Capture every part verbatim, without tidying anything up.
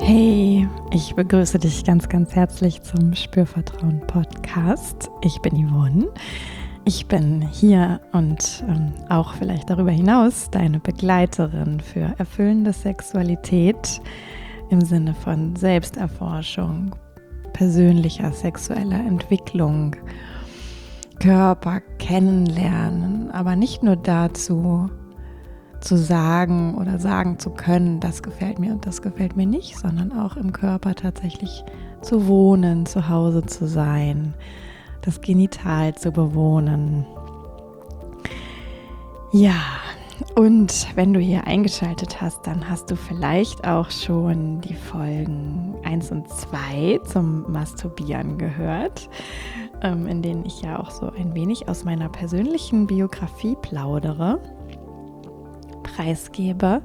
Hey, ich begrüße dich ganz, ganz herzlich zum Spürvertrauen Podcast. Ich bin Yvonne. Ich bin hier und ähm, auch vielleicht darüber hinaus deine Begleiterin für erfüllende Sexualität im Sinne von Selbsterforschung, persönlicher sexueller Entwicklung, Körper kennenlernen, aber nicht nur dazu, zu sagen oder sagen zu können, das gefällt mir und das gefällt mir nicht, sondern auch im Körper tatsächlich zu wohnen, zu Hause zu sein, das Genital zu bewohnen. Ja, und wenn du hier eingeschaltet hast, dann hast du vielleicht auch schon die Folgen eins und zwei zum Masturbieren gehört, in denen ich ja auch so ein wenig aus meiner persönlichen Biografie plaudere. Preisgebe.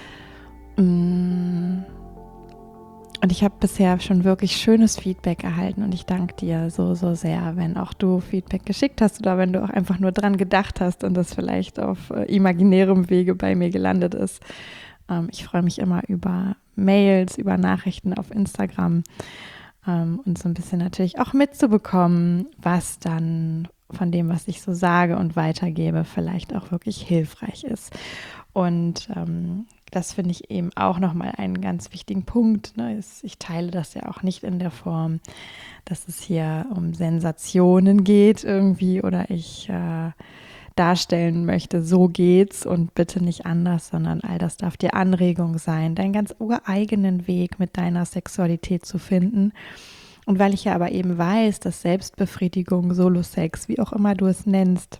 Und ich habe bisher schon wirklich schönes Feedback erhalten und ich danke dir so, so sehr, wenn auch du Feedback geschickt hast oder wenn du auch einfach nur dran gedacht hast und das vielleicht auf imaginärem Wege bei mir gelandet ist. Ich freue mich immer über Mails, über Nachrichten auf Instagram und so ein bisschen natürlich auch mitzubekommen, was dann von dem, was ich so sage und weitergebe, vielleicht auch wirklich hilfreich ist. Und ähm, das finde ich eben auch nochmal einen ganz wichtigen Punkt. Ne? Ich teile das ja auch nicht in der Form, dass es hier um Sensationen geht irgendwie oder ich äh, darstellen möchte, so geht's und bitte nicht anders, sondern all das darf dir Anregung sein, deinen ganz ureigenen Weg mit deiner Sexualität zu finden. Und weil ich ja aber eben weiß, dass Selbstbefriedigung, Solo-Sex, wie auch immer du es nennst,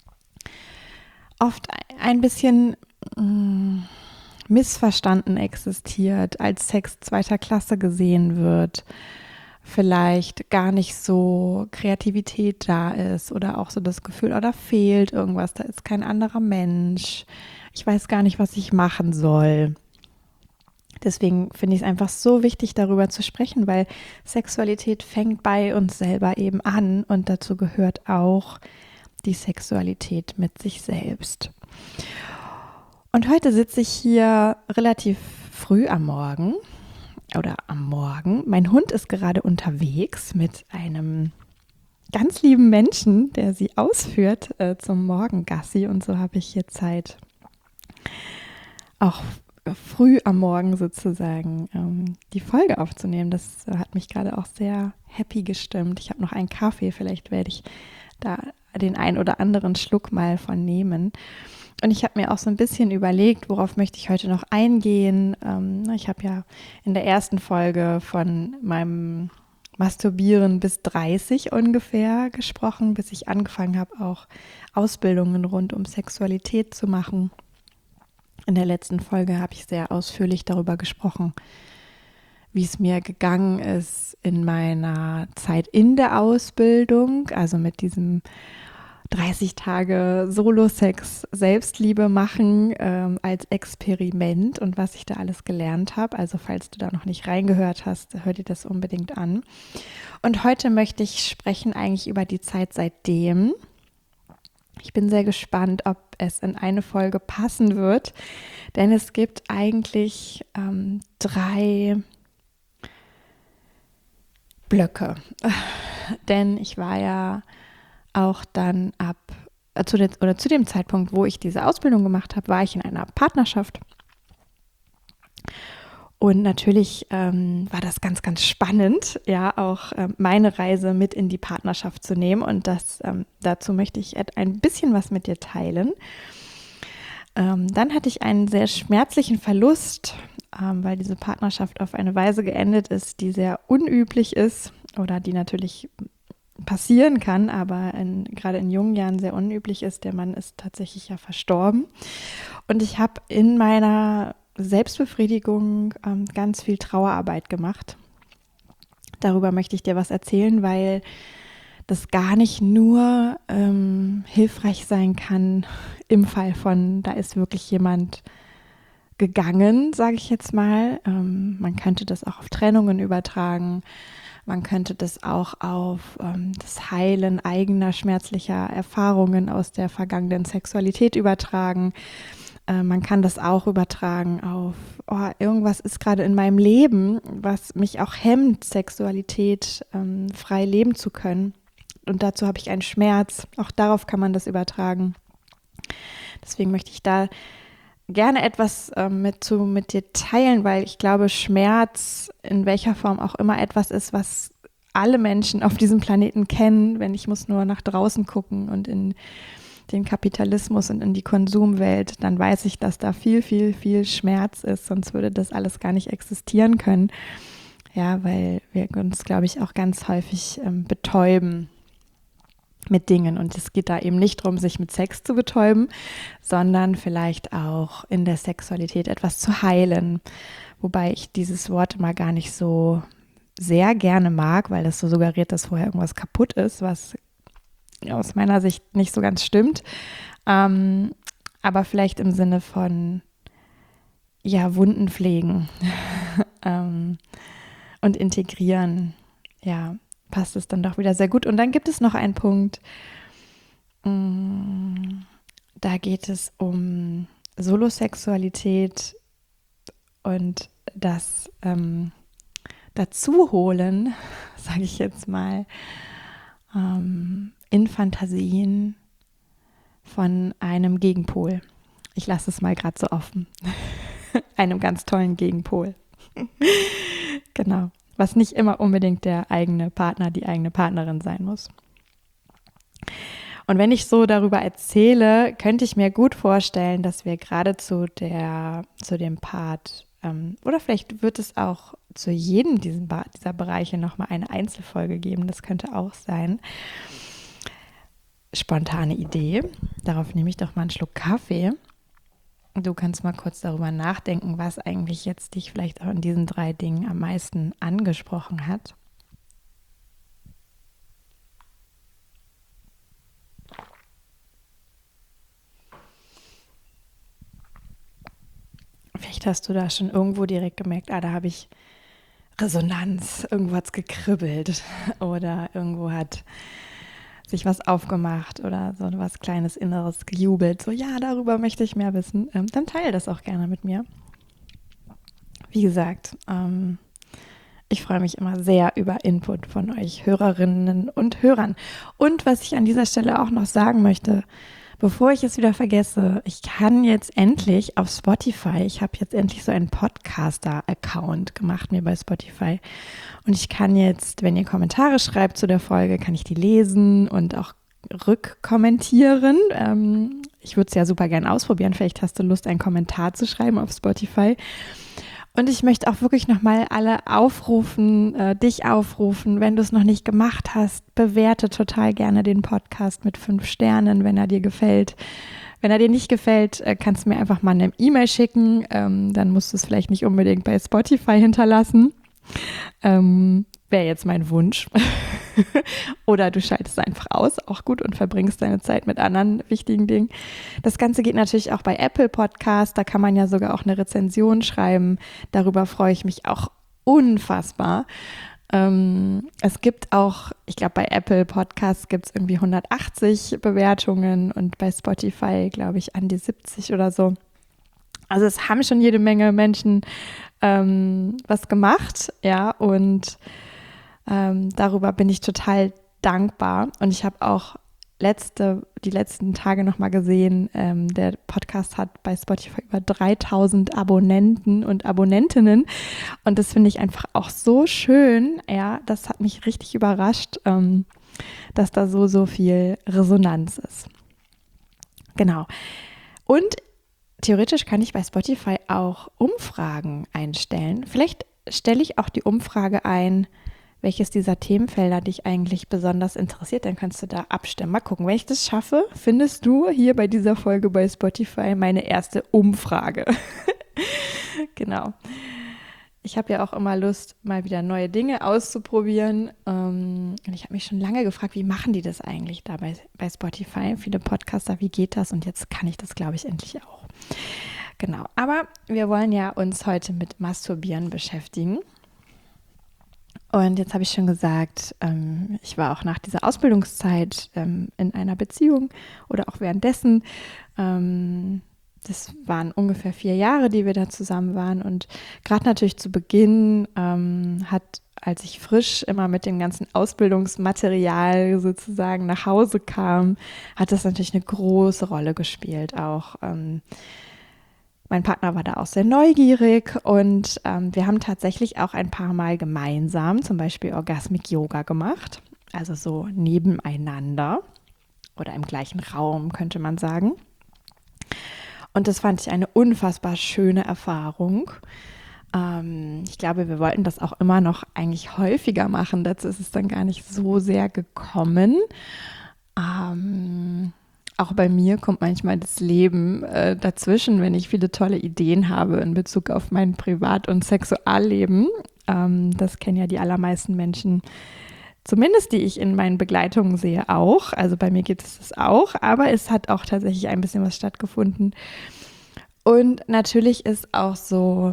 oft ein bisschen mh, missverstanden existiert, als Sex zweiter Klasse gesehen wird, vielleicht gar nicht so Kreativität da ist oder auch so das Gefühl, oh, da fehlt irgendwas, da ist kein anderer Mensch, ich weiß gar nicht, was ich machen soll. Deswegen finde ich es einfach so wichtig, darüber zu sprechen, weil Sexualität fängt bei uns selber eben an und dazu gehört auch die Sexualität mit sich selbst. Und heute sitze ich hier relativ früh am Morgen oder am Morgen. Mein Hund ist gerade unterwegs mit einem ganz lieben Menschen, der sie ausführt äh, zum Morgengassi und so habe ich hier Zeit, auch früh am Morgen sozusagen ähm, die Folge aufzunehmen. Das äh, hat mich gerade auch sehr happy gestimmt. Ich habe noch einen Kaffee, vielleicht werde ich da den ein oder anderen Schluck mal von nehmen. Und ich habe mir auch so ein bisschen überlegt, worauf möchte ich heute noch eingehen. Ähm, ich habe ja in der ersten Folge von meinem Masturbieren bis dreißig ungefähr gesprochen, bis ich angefangen habe, auch Ausbildungen rund um Sexualität zu machen. In der letzten Folge habe ich sehr ausführlich darüber gesprochen, wie es mir gegangen ist in meiner Zeit in der Ausbildung, also mit diesem dreißig Tage Solo-Sex Selbstliebe machen ähm, als Experiment und was ich da alles gelernt habe. Also falls du da noch nicht reingehört hast, hör dir das unbedingt an. Und heute möchte ich sprechen eigentlich über die Zeit seitdem. Ich bin sehr gespannt, ob es in eine Folge passen wird, denn es gibt eigentlich ähm, drei Blöcke. Denn ich war ja auch dann ab, äh, zu, den, oder zu dem Zeitpunkt, wo ich diese Ausbildung gemacht habe, war ich in einer Partnerschaft. Und natürlich ähm, war das ganz, ganz spannend, ja, auch ähm, meine Reise mit in die Partnerschaft zu nehmen. Und das, ähm, dazu möchte ich ein bisschen was mit dir teilen. Ähm, dann hatte ich einen sehr schmerzlichen Verlust, ähm, weil diese Partnerschaft auf eine Weise geendet ist, die sehr unüblich ist oder die natürlich passieren kann, aber in, gerade in jungen Jahren sehr unüblich ist. Der Mann ist tatsächlich ja verstorben. Und ich habe in meiner Selbstbefriedigung ähm, ganz viel Trauerarbeit gemacht. Darüber möchte ich dir was erzählen, weil das gar nicht nur ähm, hilfreich sein kann im Fall von, da ist wirklich jemand gegangen, sage ich jetzt mal. Ähm, man könnte das auch auf Trennungen übertragen. Man könnte das auch auf ähm, das Heilen eigener schmerzlicher Erfahrungen aus der vergangenen Sexualität übertragen. Äh, man kann das auch übertragen auf, oh, irgendwas ist gerade in meinem Leben, was mich auch hemmt, Sexualität ähm, frei leben zu können. Und dazu habe ich einen Schmerz. Auch darauf kann man das übertragen. Deswegen möchte ich da gerne etwas ähm, mit, zu, mit dir teilen, weil ich glaube, Schmerz in welcher Form auch immer etwas ist, was alle Menschen auf diesem Planeten kennen. Wenn ich muss nur nach draußen gucken und in den Kapitalismus und in die Konsumwelt, dann weiß ich, dass da viel, viel, viel Schmerz ist, sonst würde das alles gar nicht existieren können. Ja, weil wir uns, glaube ich, auch ganz häufig ähm, betäuben mit Dingen. Und es geht da eben nicht darum, sich mit Sex zu betäuben, sondern vielleicht auch in der Sexualität etwas zu heilen. Wobei ich dieses Wort mal gar nicht so sehr gerne mag, weil das so suggeriert, dass vorher irgendwas kaputt ist, was aus meiner Sicht nicht so ganz stimmt. Ähm, aber vielleicht im Sinne von, ja, Wunden pflegen ähm, und integrieren. Ja, passt es dann doch wieder sehr gut. Und dann gibt es noch einen Punkt, mh, da geht es um Solosexualität und das ähm, Dazuholen, sage ich jetzt mal, ähm, in Fantasien von einem Gegenpol. Ich lasse es mal gerade so offen. Einem ganz tollen Gegenpol. Genau. Was nicht immer unbedingt der eigene Partner, die eigene Partnerin sein muss. Und wenn ich so darüber erzähle, könnte ich mir gut vorstellen, dass wir gerade zu der, zu dem Part, ähm, oder vielleicht wird es auch zu jedem diesen, dieser Bereiche nochmal eine Einzelfolge geben. Das könnte auch sein. Spontane Idee. Darauf nehme ich doch mal einen Schluck Kaffee. Du kannst mal kurz darüber nachdenken, was eigentlich jetzt dich vielleicht auch in diesen drei Dingen am meisten angesprochen hat. Vielleicht hast du da schon irgendwo direkt gemerkt, ah, da habe ich Resonanz, irgendwo hat es gekribbelt oder irgendwo hat sich was aufgemacht oder so was kleines Inneres gejubelt. So, ja, darüber möchte ich mehr wissen. Ähm, dann teile das auch gerne mit mir. Wie gesagt, ähm, ich freue mich immer sehr über Input von euch Hörerinnen und Hörern. Und was ich an dieser Stelle auch noch sagen möchte, bevor ich es wieder vergesse, ich kann jetzt endlich auf Spotify, ich habe jetzt endlich so einen Podcaster-Account gemacht mir bei Spotify und ich kann jetzt, wenn ihr Kommentare schreibt zu der Folge, kann ich die lesen und auch rückkommentieren. Ähm, ich würde es ja super gern ausprobieren, vielleicht hast du Lust, einen Kommentar zu schreiben auf Spotify. Und ich möchte auch wirklich nochmal alle aufrufen, äh, dich aufrufen, wenn du es noch nicht gemacht hast, bewerte total gerne den Podcast mit fünf Sternen, wenn er dir gefällt. Wenn er dir nicht gefällt, äh, kannst du mir einfach mal eine E-Mail schicken, ähm, dann musst du es vielleicht nicht unbedingt bei Spotify hinterlassen. Ähm, Wäre jetzt mein Wunsch. Oder du schaltest einfach aus, auch gut, und verbringst deine Zeit mit anderen wichtigen Dingen. Das Ganze geht natürlich auch bei Apple Podcasts, da kann man ja sogar auch eine Rezension schreiben. Darüber freue ich mich auch unfassbar. Ähm, es gibt auch, ich glaube, bei Apple Podcasts gibt es irgendwie hundertachtzig Bewertungen und bei Spotify, glaube ich, an die siebzig oder so. Also es haben schon jede Menge Menschen ähm, was gemacht, ja, und ähm, darüber bin ich total dankbar. Und ich habe auch letzte, die letzten Tage nochmal gesehen, ähm, der Podcast hat bei Spotify über dreitausend Abonnenten und Abonnentinnen. Und das finde ich einfach auch so schön. Ja, das hat mich richtig überrascht, ähm, dass da so, so viel Resonanz ist. Genau. Und theoretisch kann ich bei Spotify auch Umfragen einstellen. Vielleicht stelle ich auch die Umfrage ein, welches dieser Themenfelder dich eigentlich besonders interessiert, dann kannst du da abstimmen. Mal gucken, wenn ich das schaffe, findest du hier bei dieser Folge bei Spotify meine erste Umfrage. Genau. Ich habe ja auch immer Lust, mal wieder neue Dinge auszuprobieren. Und ich habe mich schon lange gefragt, wie machen die das eigentlich da bei, bei Spotify? Viele Podcaster, wie geht das? Und jetzt kann ich das, glaube ich, endlich auch. Genau, aber wir wollen ja uns heute mit Masturbieren beschäftigen. Und jetzt habe ich schon gesagt, ähm, ich war auch nach dieser Ausbildungszeit ähm, in einer Beziehung oder auch währenddessen. Ähm, das waren ungefähr vier Jahre, die wir da zusammen waren. Und gerade natürlich zu Beginn ähm, hat, als ich frisch immer mit dem ganzen Ausbildungsmaterial sozusagen nach Hause kam, hat das natürlich eine große Rolle gespielt. Auch ähm, mein Partner war da auch sehr neugierig und ähm, wir haben tatsächlich auch ein paar Mal gemeinsam zum Beispiel Orgasmic Yoga gemacht. Also so nebeneinander oder im gleichen Raum, könnte man sagen. Und das fand ich eine unfassbar schöne Erfahrung. Ähm, ich glaube, wir wollten das auch immer noch eigentlich häufiger machen. Dazu ist es dann gar nicht so sehr gekommen. Ähm, auch bei mir kommt manchmal das Leben äh, dazwischen, wenn ich viele tolle Ideen habe in Bezug auf mein Privat- und Sexualleben. Ähm, das kennen ja die allermeisten Menschen, zumindest die ich in meinen Begleitungen sehe, auch. Also bei mir gibt es das auch, aber es hat auch tatsächlich ein bisschen was stattgefunden. Und natürlich ist auch so,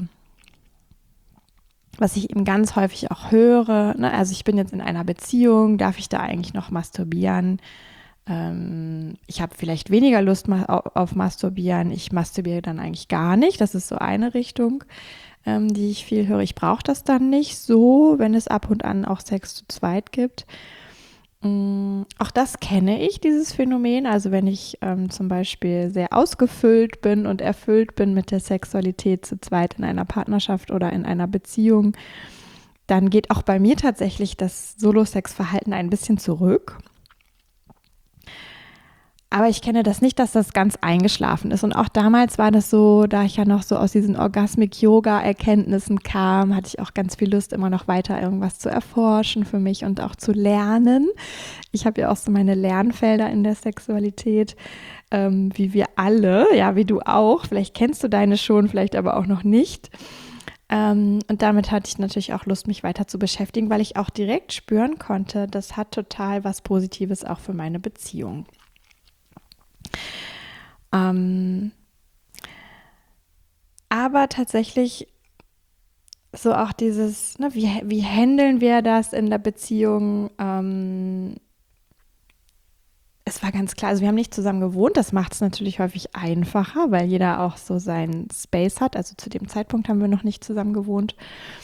was ich eben ganz häufig auch höre, ne, also ich bin jetzt in einer Beziehung, darf ich da eigentlich noch masturbieren? Ähm, ich habe vielleicht weniger Lust ma- auf, auf Masturbieren, ich masturbiere dann eigentlich gar nicht. Das ist so eine Richtung, ähm, die ich viel höre. Ich brauche das dann nicht so, wenn es ab und an auch Sex zu zweit gibt. Mm, Auch das kenne ich, dieses Phänomen. Also wenn ich ähm, zum Beispiel sehr ausgefüllt bin und erfüllt bin mit der Sexualität zu zweit in einer Partnerschaft oder in einer Beziehung, dann geht auch bei mir tatsächlich das Solo-Sex-Verhalten ein bisschen zurück. Aber ich kenne das nicht, dass das ganz eingeschlafen ist. Und auch damals war das so, da ich ja noch so aus diesen Orgasmic-Yoga-Erkenntnissen kam, hatte ich auch ganz viel Lust, immer noch weiter irgendwas zu erforschen für mich und auch zu lernen. Ich habe ja auch so meine Lernfelder in der Sexualität, ähm, wie wir alle, ja, wie du auch. Vielleicht kennst du deine schon, vielleicht aber auch noch nicht. Ähm, und damit hatte ich natürlich auch Lust, mich weiter zu beschäftigen, weil ich auch direkt spüren konnte, das hat total was Positives auch für meine Beziehung. Ähm, aber tatsächlich so auch dieses, ne, wie, wie handeln wir das in der Beziehung? Ähm, es war ganz klar, also wir haben nicht zusammen gewohnt, das macht es natürlich häufig einfacher, weil jeder auch so seinen Space hat. Also zu dem Zeitpunkt haben wir noch nicht zusammen gewohnt.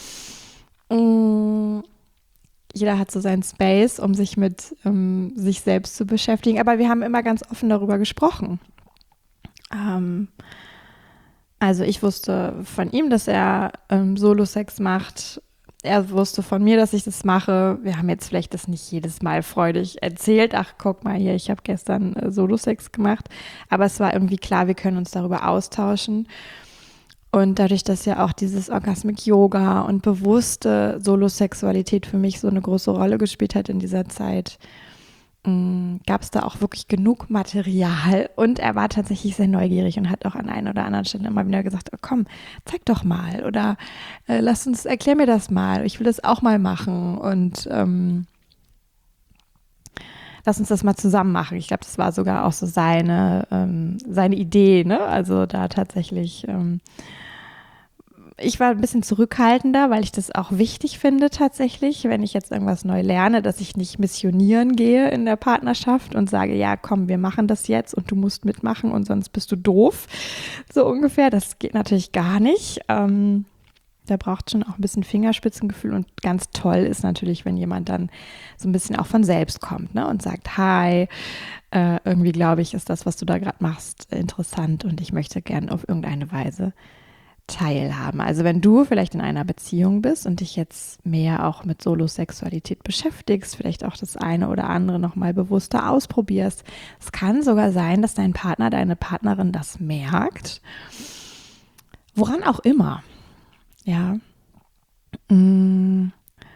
Mm, Jeder hat so seinen Space, um sich mit ähm, sich selbst zu beschäftigen. Aber wir haben immer ganz offen darüber gesprochen. Ähm, Also ich wusste von ihm, dass er ähm, Solo-Sex macht. Er wusste von mir, dass ich das mache. Wir haben jetzt vielleicht das nicht jedes Mal freudig erzählt. Ach, guck mal hier, ich habe gestern äh, Solo-Sex gemacht. Aber es war irgendwie klar, wir können uns darüber austauschen. Und dadurch, dass ja auch dieses Orgasmic Yoga und bewusste Solosexualität für mich so eine große Rolle gespielt hat in dieser Zeit, gab es da auch wirklich genug Material und er war tatsächlich sehr neugierig und hat auch an einer oder anderen Stelle immer wieder gesagt, oh, komm, zeig doch mal oder äh, lass uns, erklär mir das mal, ich will das auch mal machen und ähm, lass uns das mal zusammen machen. Ich glaube, das war sogar auch so seine, ähm, seine Idee, ne? Also da tatsächlich ähm, ich war ein bisschen zurückhaltender, weil ich das auch wichtig finde tatsächlich, wenn ich jetzt irgendwas neu lerne, dass ich nicht missionieren gehe in der Partnerschaft und sage, ja, komm, wir machen das jetzt und du musst mitmachen und sonst bist du doof. So ungefähr. Das geht natürlich gar nicht. Ähm, da braucht schon auch ein bisschen Fingerspitzengefühl und ganz toll ist natürlich, wenn jemand dann so ein bisschen auch von selbst kommt, ne, und sagt, hi, äh, irgendwie glaube ich, ist das, was du da gerade machst, interessant und ich möchte gern auf irgendeine Weise teilhaben. Also wenn du vielleicht in einer Beziehung bist und dich jetzt mehr auch mit Solosexualität beschäftigst, vielleicht auch das eine oder andere nochmal bewusster ausprobierst, es kann sogar sein, dass dein Partner, deine Partnerin das merkt, woran auch immer. Ja. Und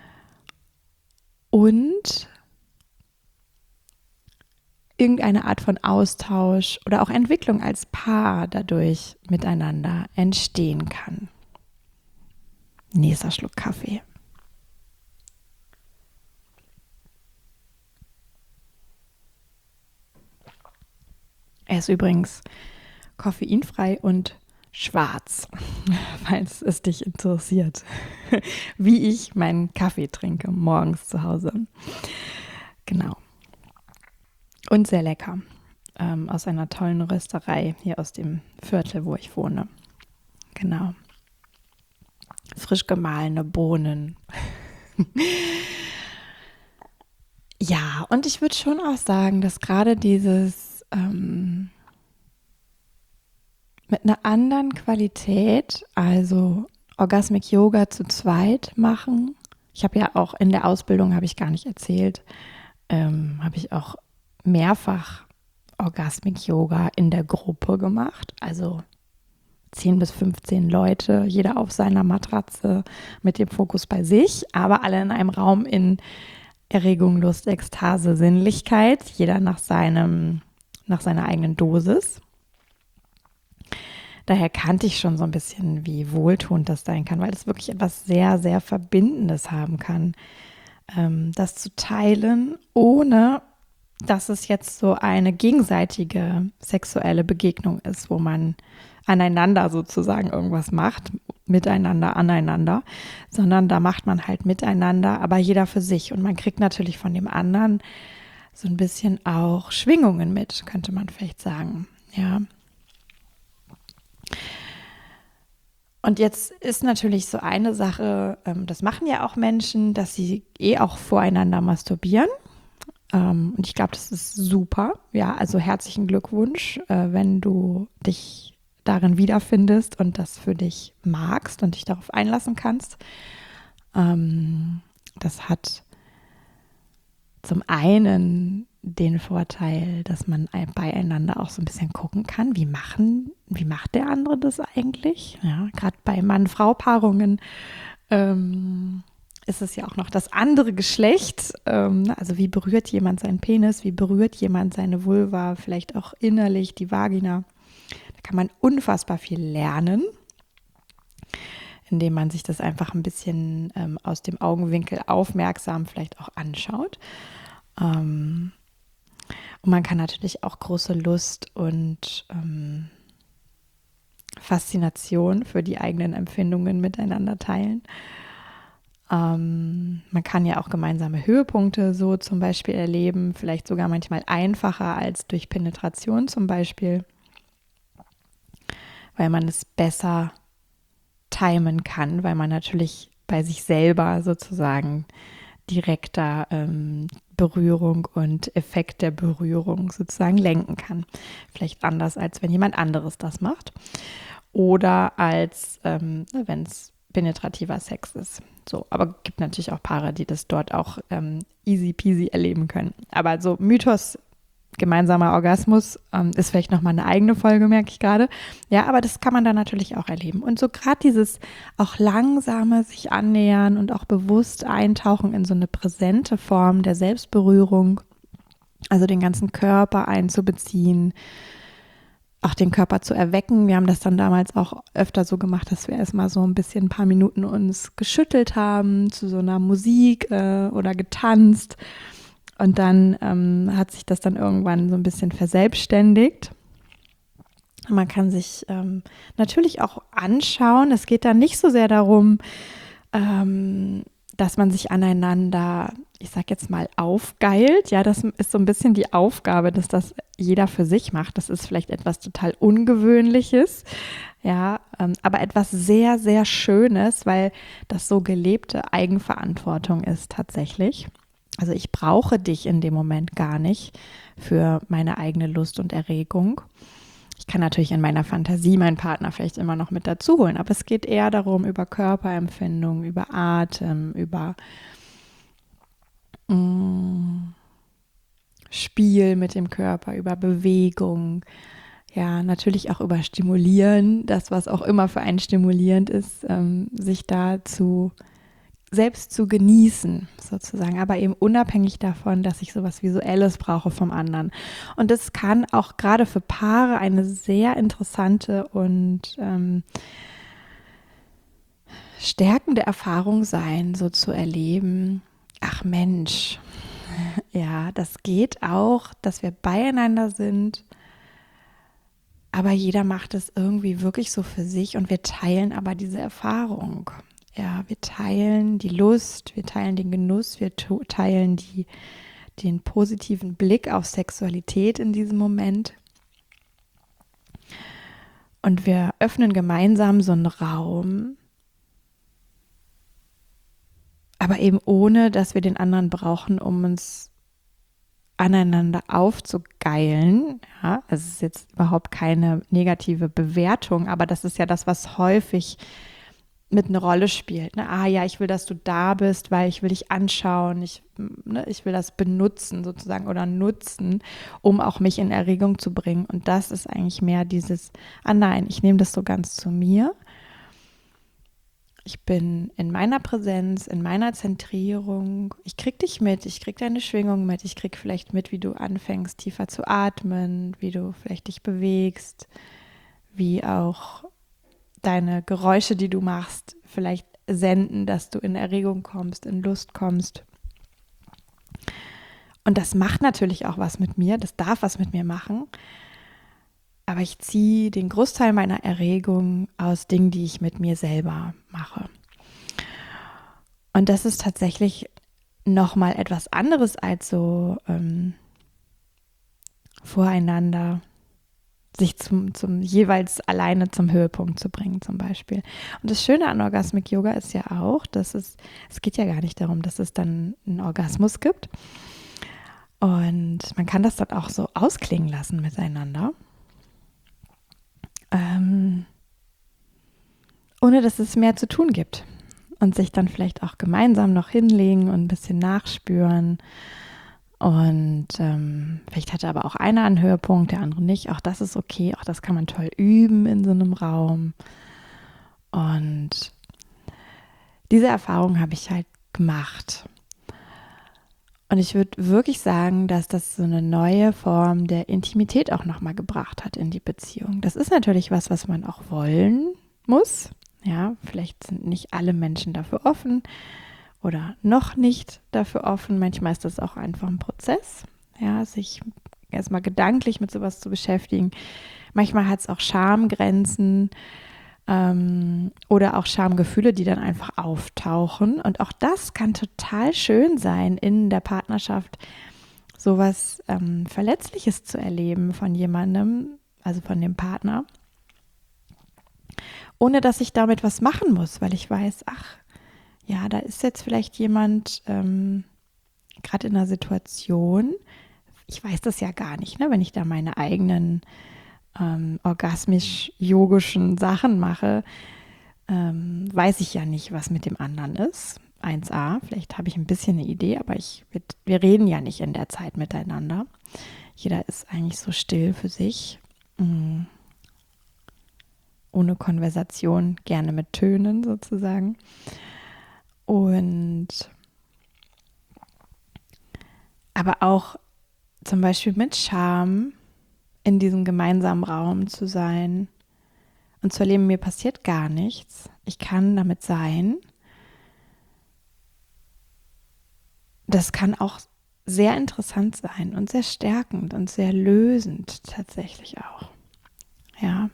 irgendeine Art von Austausch oder auch Entwicklung als Paar dadurch miteinander entstehen kann. Nächster Schluck Kaffee. Er ist übrigens koffeinfrei und schwarz, falls es dich interessiert, wie ich meinen Kaffee trinke morgens zu Hause. Genau. Und sehr lecker. ähm, aus einer tollen Rösterei hier aus dem Viertel, wo ich wohne. Genau. Frisch gemahlene Bohnen. Ja, und ich würde schon auch sagen, dass gerade dieses ähm, mit einer anderen Qualität, also Orgasmic Yoga zu zweit machen. Ich habe ja auch in der Ausbildung, habe ich gar nicht erzählt, ähm, habe ich auch mehrfach Orgasmic Yoga in der Gruppe gemacht. Also zehn bis fünfzehn Leute, jeder auf seiner Matratze mit dem Fokus bei sich, aber alle in einem Raum in Erregung, Lust, Ekstase, Sinnlichkeit, jeder nach seinem, nach seiner eigenen Dosis. Daher kannte ich schon so ein bisschen, wie wohltuend das sein kann, weil es wirklich etwas sehr, sehr Verbindendes haben kann, ähm, das zu teilen, ohne dass es jetzt so eine gegenseitige sexuelle Begegnung ist, wo man aneinander sozusagen irgendwas macht, miteinander, aneinander, sondern da macht man halt miteinander, aber jeder für sich. Und man kriegt natürlich von dem anderen so ein bisschen auch Schwingungen mit, könnte man vielleicht sagen, ja. Und jetzt ist natürlich so eine Sache, ähm, das machen ja auch Menschen, dass sie eh auch voreinander masturbieren. Ähm, und ich glaube, das ist super. Ja, also herzlichen Glückwunsch, äh, wenn du dich darin wiederfindest und das für dich magst und dich darauf einlassen kannst. Ähm, das hat zum einen den Vorteil, dass man beieinander auch so ein bisschen gucken kann, wie machen, wie macht der andere das eigentlich? Ja, gerade bei Mann-Frau-Paarungen ähm, ist es ja auch noch das andere Geschlecht. Ähm, also wie berührt jemand seinen Penis, wie berührt jemand seine Vulva, vielleicht auch innerlich die Vagina. Da kann man unfassbar viel lernen, indem man sich das einfach ein bisschen ähm, aus dem Augenwinkel aufmerksam vielleicht auch anschaut. Ähm, und man kann natürlich auch große Lust und ähm, Faszination für die eigenen Empfindungen miteinander teilen. Ähm, man kann ja auch gemeinsame Höhepunkte so zum Beispiel erleben, vielleicht sogar manchmal einfacher als durch Penetration zum Beispiel, weil man es besser timen kann, weil man natürlich bei sich selber sozusagen direkter ähm, Berührung und Effekt der Berührung sozusagen lenken kann. Vielleicht anders, als wenn jemand anderes das macht. Oder als ähm, wenn es penetrativer Sex ist. So, aber gibt natürlich auch Paare, die das dort auch ähm, easy peasy erleben können. Aber so Mythos, gemeinsamer Orgasmus, ähm, ist vielleicht nochmal eine eigene Folge, merke ich gerade. Ja, aber das kann man dann natürlich auch erleben. Und so gerade dieses auch langsame sich annähern und auch bewusst eintauchen in so eine präsente Form der Selbstberührung, also den ganzen Körper einzubeziehen, auch den Körper zu erwecken. Wir haben das dann damals auch öfter so gemacht, dass wir erstmal so ein bisschen ein paar Minuten uns geschüttelt haben zu so einer Musik äh, oder getanzt. Und dann ähm, hat sich das dann irgendwann so ein bisschen verselbstständigt. Man kann sich ähm, natürlich auch anschauen. Es geht dann nicht so sehr darum, ähm, dass man sich aneinander, ich sag jetzt mal, aufgeilt. Ja, das ist so ein bisschen die Aufgabe, dass das jeder für sich macht. Das ist vielleicht etwas total Ungewöhnliches, ja, ähm, aber etwas sehr, sehr Schönes, weil das so gelebte Eigenverantwortung ist tatsächlich. Also ich brauche dich in dem Moment gar nicht für meine eigene Lust und Erregung. Ich kann natürlich in meiner Fantasie meinen Partner vielleicht immer noch mit dazu holen, aber es geht eher darum, über Körperempfindung, über Atem, über mm, Spiel mit dem Körper, über Bewegung, ja, natürlich auch über Stimulieren, das, was auch immer für einen stimulierend ist, ähm, sich da zu selbst zu genießen, sozusagen, aber eben unabhängig davon, dass ich sowas Visuelles brauche vom anderen. Und das kann auch gerade für Paare eine sehr interessante und ähm, stärkende Erfahrung sein, so zu erleben, ach Mensch, ja, das geht auch, dass wir beieinander sind, aber jeder macht es irgendwie wirklich so für sich und wir teilen aber diese Erfahrung. Ja, wir teilen die Lust, wir teilen den Genuss, wir teilen die den positiven Blick auf Sexualität in diesem Moment. Und wir öffnen gemeinsam so einen Raum, aber eben ohne, dass wir den anderen brauchen, um uns aneinander aufzugeilen. Ja, es ist jetzt überhaupt keine negative Bewertung, aber das ist ja das, was häufig mit einer Rolle spielt. Ne? Ah ja, ich will, dass du da bist, weil ich will dich anschauen, ich, ne, ich will das benutzen sozusagen oder nutzen, um auch mich in Erregung zu bringen. Und das ist eigentlich mehr dieses, ah nein, ich nehme das so ganz zu mir. Ich bin in meiner Präsenz, in meiner Zentrierung. Ich krieg dich mit, ich krieg deine Schwingung mit, ich krieg vielleicht mit, wie du anfängst, tiefer zu atmen, wie du vielleicht dich bewegst, wie auch deine Geräusche, die du machst, vielleicht senden, dass du in Erregung kommst, in Lust kommst. Und das macht natürlich auch was mit mir, das darf was mit mir machen. Aber ich ziehe den Großteil meiner Erregung aus Dingen, die ich mit mir selber mache. Und das ist tatsächlich nochmal etwas anderes als so ähm, voreinander sich zum, zum jeweils alleine zum Höhepunkt zu bringen zum Beispiel. Und das Schöne an Orgasmic Yoga ist ja auch, dass es, es geht ja gar nicht darum, dass es dann einen Orgasmus gibt. Und man kann das dort auch so ausklingen lassen miteinander. Ähm, ohne dass es mehr zu tun gibt. Und sich dann vielleicht auch gemeinsam noch hinlegen und ein bisschen nachspüren. Und ähm, vielleicht hatte aber auch einer einen Höhepunkt, der andere nicht. Auch das ist okay. Auch das kann man toll üben in so einem Raum. Und diese Erfahrung habe ich halt gemacht. Und ich würde wirklich sagen, dass das so eine neue Form der Intimität auch nochmal gebracht hat in die Beziehung. Das ist natürlich was, was man auch wollen muss. Ja, vielleicht sind nicht alle Menschen dafür offen oder noch nicht dafür offen. Manchmal ist das auch einfach ein Prozess, ja, sich erstmal gedanklich mit sowas zu beschäftigen. Manchmal hat es auch Schamgrenzen ähm, oder auch Schamgefühle, die dann einfach auftauchen. Und auch das kann total schön sein, in der Partnerschaft sowas ähm, Verletzliches zu erleben von jemandem, also von dem Partner, ohne dass ich damit was machen muss, weil ich weiß, ach, ja, da ist jetzt vielleicht jemand ähm, gerade in einer Situation, ich weiß das ja gar nicht, ne, wenn ich da meine eigenen ähm, orgasmisch-yogischen Sachen mache, ähm, weiß ich ja nicht, was mit dem anderen ist. eins a, vielleicht habe ich ein bisschen eine Idee, aber ich, wir, wir reden ja nicht in der Zeit miteinander. Jeder ist eigentlich so still für sich, mh, ohne Konversation, gerne mit Tönen sozusagen. Und aber auch zum Beispiel mit Scham in diesem gemeinsamen Raum zu sein und zu erleben, mir passiert gar nichts. Ich kann damit sein. Das kann auch sehr interessant sein und sehr stärkend und sehr lösend tatsächlich auch. Ja.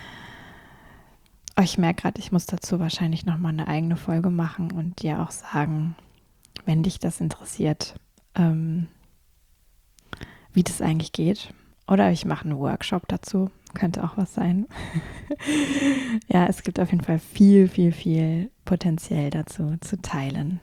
Ich merke gerade, ich muss dazu wahrscheinlich nochmal eine eigene Folge machen und dir auch sagen, wenn dich das interessiert, ähm, wie das eigentlich geht. Oder ich mache einen Workshop dazu, könnte auch was sein. Ja, es gibt auf jeden Fall viel, viel, viel potenziell dazu zu teilen.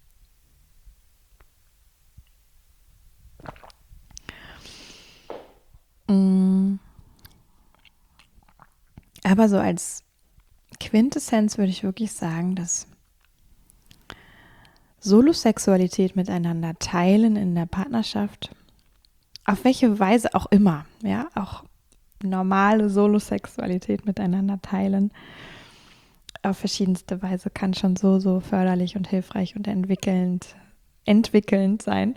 Aber so als Quintessenz würde ich wirklich sagen, dass Solosexualität miteinander teilen in der Partnerschaft, auf welche Weise auch immer, ja, auch normale Solosexualität miteinander teilen, auf verschiedenste Weise kann schon so, so förderlich und hilfreich und entwickelnd, entwickelnd sein.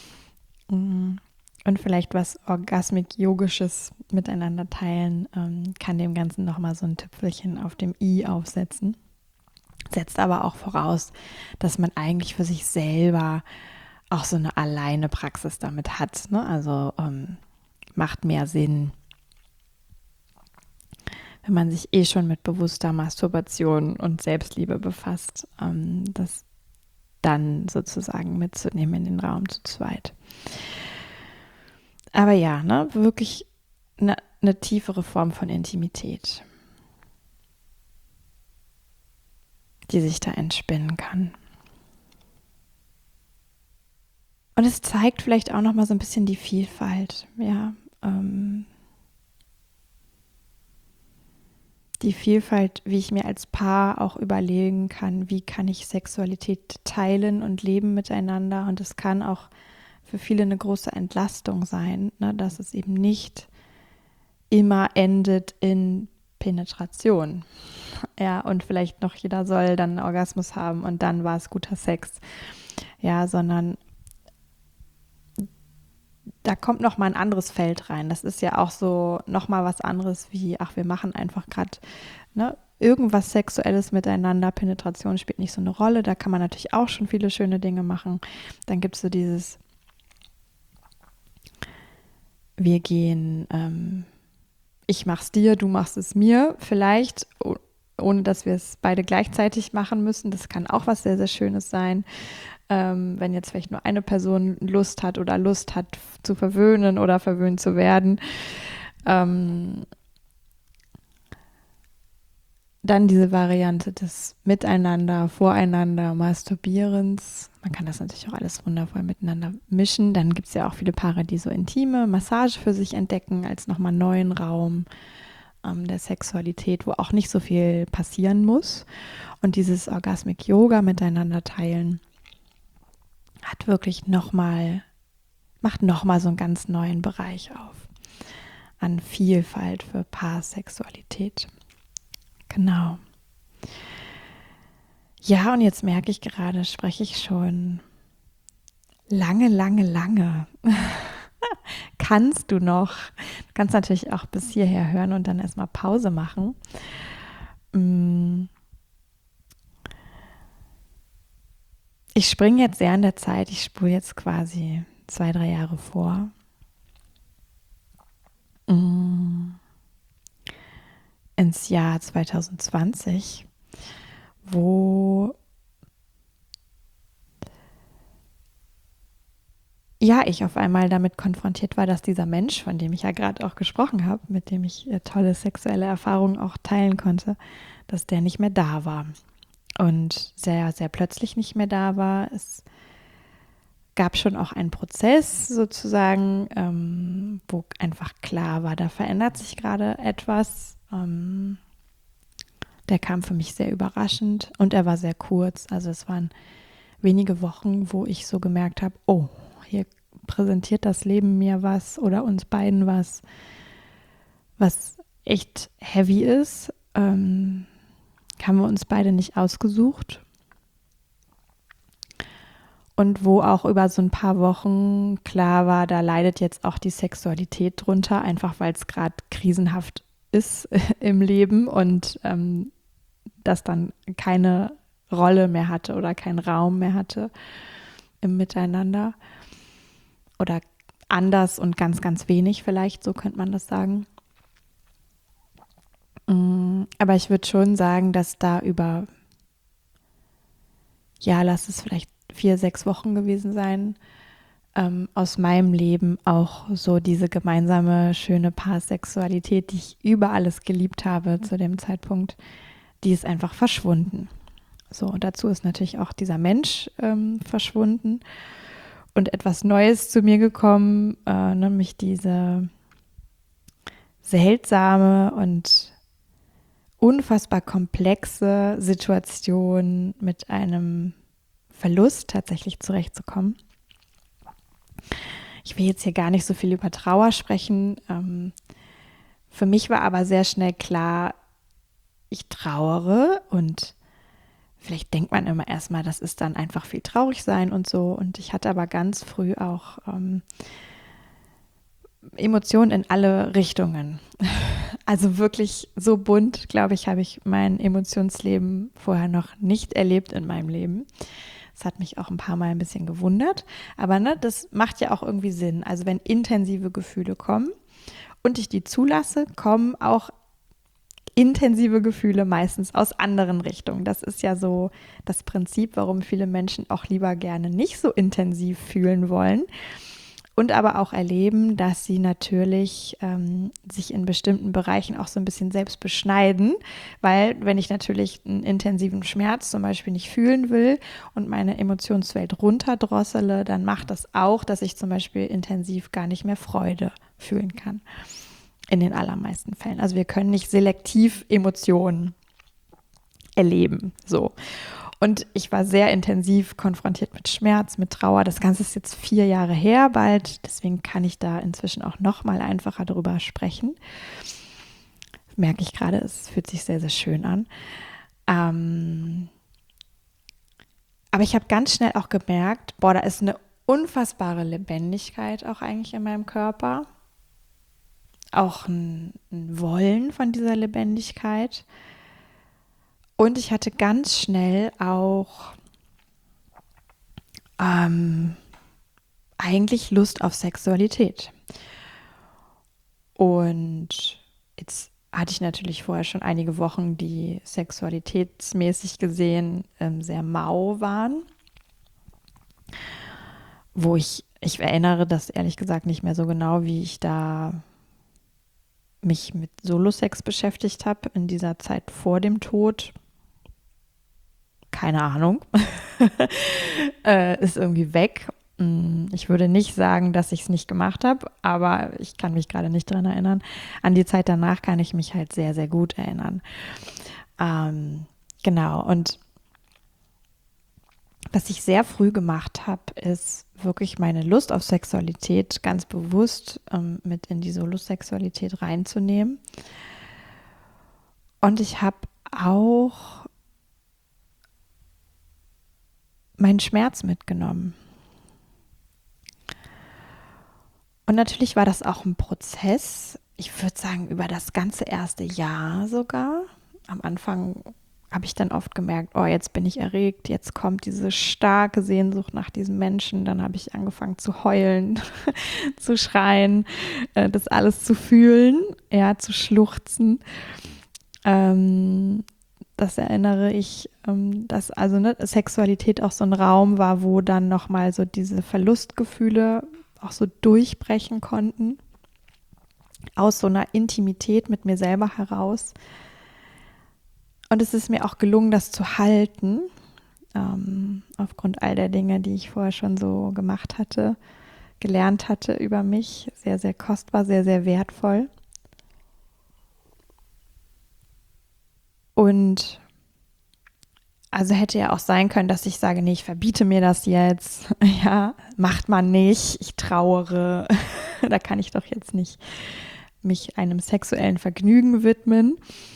Und vielleicht was Orgasmic-Yogisches miteinander teilen, ähm, kann dem Ganzen nochmal so ein Tüpfelchen auf dem i aufsetzen. Setzt aber auch voraus, dass man eigentlich für sich selber auch so eine alleine Praxis damit hat. Ne? Also ähm, macht mehr Sinn, wenn man sich eh schon mit bewusster Masturbation und Selbstliebe befasst. Ähm, das dann sozusagen mitzunehmen in den Raum zu zweit. Aber ja, ne, wirklich eine, eine tiefere Form von Intimität, die sich da entspinnen kann. Und es zeigt vielleicht auch nochmal so ein bisschen die Vielfalt, ja, ähm, die Vielfalt, wie ich mir als Paar auch überlegen kann, wie kann ich Sexualität teilen und leben miteinander. Und es kann auch für viele eine große Entlastung sein, ne, dass es eben nicht immer endet in Penetration. Ja, und vielleicht noch jeder soll dann einen Orgasmus haben und dann war es guter Sex. Ja, sondern da kommt noch mal ein anderes Feld rein. Das ist ja auch so noch mal was anderes wie, ach, wir machen einfach gerade, ne, irgendwas Sexuelles miteinander. Penetration spielt nicht so eine Rolle. Da kann man natürlich auch schon viele schöne Dinge machen. Dann gibt es so dieses, wir gehen, ähm, ich mach's dir, du machst es mir, vielleicht, ohne dass wir es beide gleichzeitig machen müssen. Das kann auch was sehr, sehr Schönes sein. Ähm, wenn jetzt vielleicht nur eine Person Lust hat oder Lust hat zu verwöhnen oder verwöhnt zu werden. Ähm, dann diese Variante des Miteinander, Voreinander, Masturbierens. Man kann das natürlich auch alles wundervoll miteinander mischen. Dann gibt es ja auch viele Paare, die so intime Massage für sich entdecken als nochmal neuen Raum ähm, der Sexualität, wo auch nicht so viel passieren muss. Und dieses Orgasmic Yoga miteinander teilen hat wirklich nochmal, macht nochmal so einen ganz neuen Bereich auf an Vielfalt für Paarsexualität. Genau. Ja, und jetzt merke ich gerade, spreche ich schon lange, lange, lange. Kannst du noch? Du kannst natürlich auch bis hierher hören und dann erstmal Pause machen. Ich springe jetzt sehr in der Zeit. Ich spule jetzt quasi zwei, drei Jahre vor. Ins Jahr zwanzig zwanzig, wo ja, ich auf einmal damit konfrontiert war, dass dieser Mensch, von dem ich ja gerade auch gesprochen habe, mit dem ich äh, tolle sexuelle Erfahrungen auch teilen konnte, dass der nicht mehr da war. Und sehr, sehr plötzlich nicht mehr da war. Es gab schon auch einen Prozess sozusagen, ähm, wo einfach klar war, da verändert sich gerade etwas. Ähm, der kam für mich sehr überraschend und er war sehr kurz. Also es waren wenige Wochen, wo ich so gemerkt habe, oh, hier präsentiert das Leben mir was oder uns beiden was, was echt heavy ist. Ähm, haben wir uns beide nicht ausgesucht. Und wo auch über so ein paar Wochen klar war, da leidet jetzt auch die Sexualität drunter, einfach weil es gerade krisenhaft ist im Leben und ähm, das dann keine Rolle mehr hatte oder keinen Raum mehr hatte im Miteinander. Oder anders und ganz, ganz wenig vielleicht, so könnte man das sagen. Aber ich würde schon sagen, dass da über, ja, lass es vielleicht vier, sechs Wochen gewesen sein, ähm, aus meinem Leben auch so diese gemeinsame, schöne Paarsexualität, die ich über alles geliebt habe zu dem Zeitpunkt, die ist einfach verschwunden. So, und dazu ist natürlich auch dieser Mensch ähm, verschwunden und etwas Neues zu mir gekommen, äh, nämlich diese seltsame und unfassbar komplexe Situation mit einem Verlust tatsächlich zurechtzukommen. Ich will jetzt hier gar nicht so viel über Trauer sprechen. Ähm, für mich war aber sehr schnell klar, ich trauere und vielleicht denkt man immer erstmal, das ist dann einfach viel traurig sein und so. Und ich hatte aber ganz früh auch ähm, Emotionen in alle Richtungen. Also wirklich so bunt, glaube ich, habe ich mein Emotionsleben vorher noch nicht erlebt in meinem Leben. Das hat mich auch ein paar Mal ein bisschen gewundert. Aber ne, das macht ja auch irgendwie Sinn. Also wenn intensive Gefühle kommen und ich die zulasse, kommen auch intensive Gefühle meistens aus anderen Richtungen. Das ist ja so das Prinzip, warum viele Menschen auch lieber gerne nicht so intensiv fühlen wollen und aber auch erleben, dass sie natürlich ähm, sich in bestimmten Bereichen auch so ein bisschen selbst beschneiden, weil wenn ich natürlich einen intensiven Schmerz zum Beispiel nicht fühlen will und meine Emotionswelt runterdrossele, dann macht das auch, dass ich zum Beispiel intensiv gar nicht mehr Freude fühlen kann. In den allermeisten Fällen. Also wir können nicht selektiv Emotionen erleben. So. Und ich war sehr intensiv konfrontiert mit Schmerz, mit Trauer. Das Ganze ist jetzt vier Jahre her bald. Deswegen kann ich da inzwischen auch noch mal einfacher drüber sprechen. Merke ich gerade, es fühlt sich sehr, sehr schön an. Ähm Aber ich habe ganz schnell auch gemerkt, boah, da ist eine unfassbare Lebendigkeit auch eigentlich in meinem Körper. Auch ein, ein Wollen von dieser Lebendigkeit. Und ich hatte ganz schnell auch ähm, eigentlich Lust auf Sexualität. Und jetzt hatte ich natürlich vorher schon einige Wochen, die sexualitätsmäßig gesehen ähm, sehr mau waren. Wo ich, ich erinnere das ehrlich gesagt nicht mehr so genau, wie ich da mich mit Solo-Sex beschäftigt habe in dieser Zeit vor dem Tod. Keine Ahnung. äh, ist irgendwie weg. Ich würde nicht sagen, dass ich es nicht gemacht habe, aber ich kann mich gerade nicht dran erinnern. An die Zeit danach kann ich mich halt sehr, sehr gut erinnern. Ähm, genau, und was ich sehr früh gemacht habe, ist wirklich meine Lust auf Sexualität ganz bewusst ähm, mit in die Solosexualität reinzunehmen. Und ich habe auch meinen Schmerz mitgenommen. Und natürlich war das auch ein Prozess, ich würde sagen, über das ganze erste Jahr sogar. Am Anfang habe ich dann oft gemerkt, oh, jetzt bin ich erregt, jetzt kommt diese starke Sehnsucht nach diesem Menschen. Dann habe ich angefangen zu heulen, zu schreien, äh, das alles zu fühlen, ja, zu schluchzen. Ähm, das erinnere ich, ähm, dass also ne, Sexualität auch so ein Raum war, wo dann nochmal so diese Verlustgefühle auch so durchbrechen konnten, aus so einer Intimität mit mir selber heraus. Und es ist mir auch gelungen, das zu halten, ähm, aufgrund all der Dinge, die ich vorher schon so gemacht hatte, gelernt hatte über mich. Sehr, sehr kostbar, sehr, sehr wertvoll. Und also hätte ja auch sein können, dass ich sage, nee, ich verbiete mir das jetzt. Ja, macht man nicht. Ich trauere. Da kann ich doch jetzt nicht mich einem sexuellen Vergnügen widmen.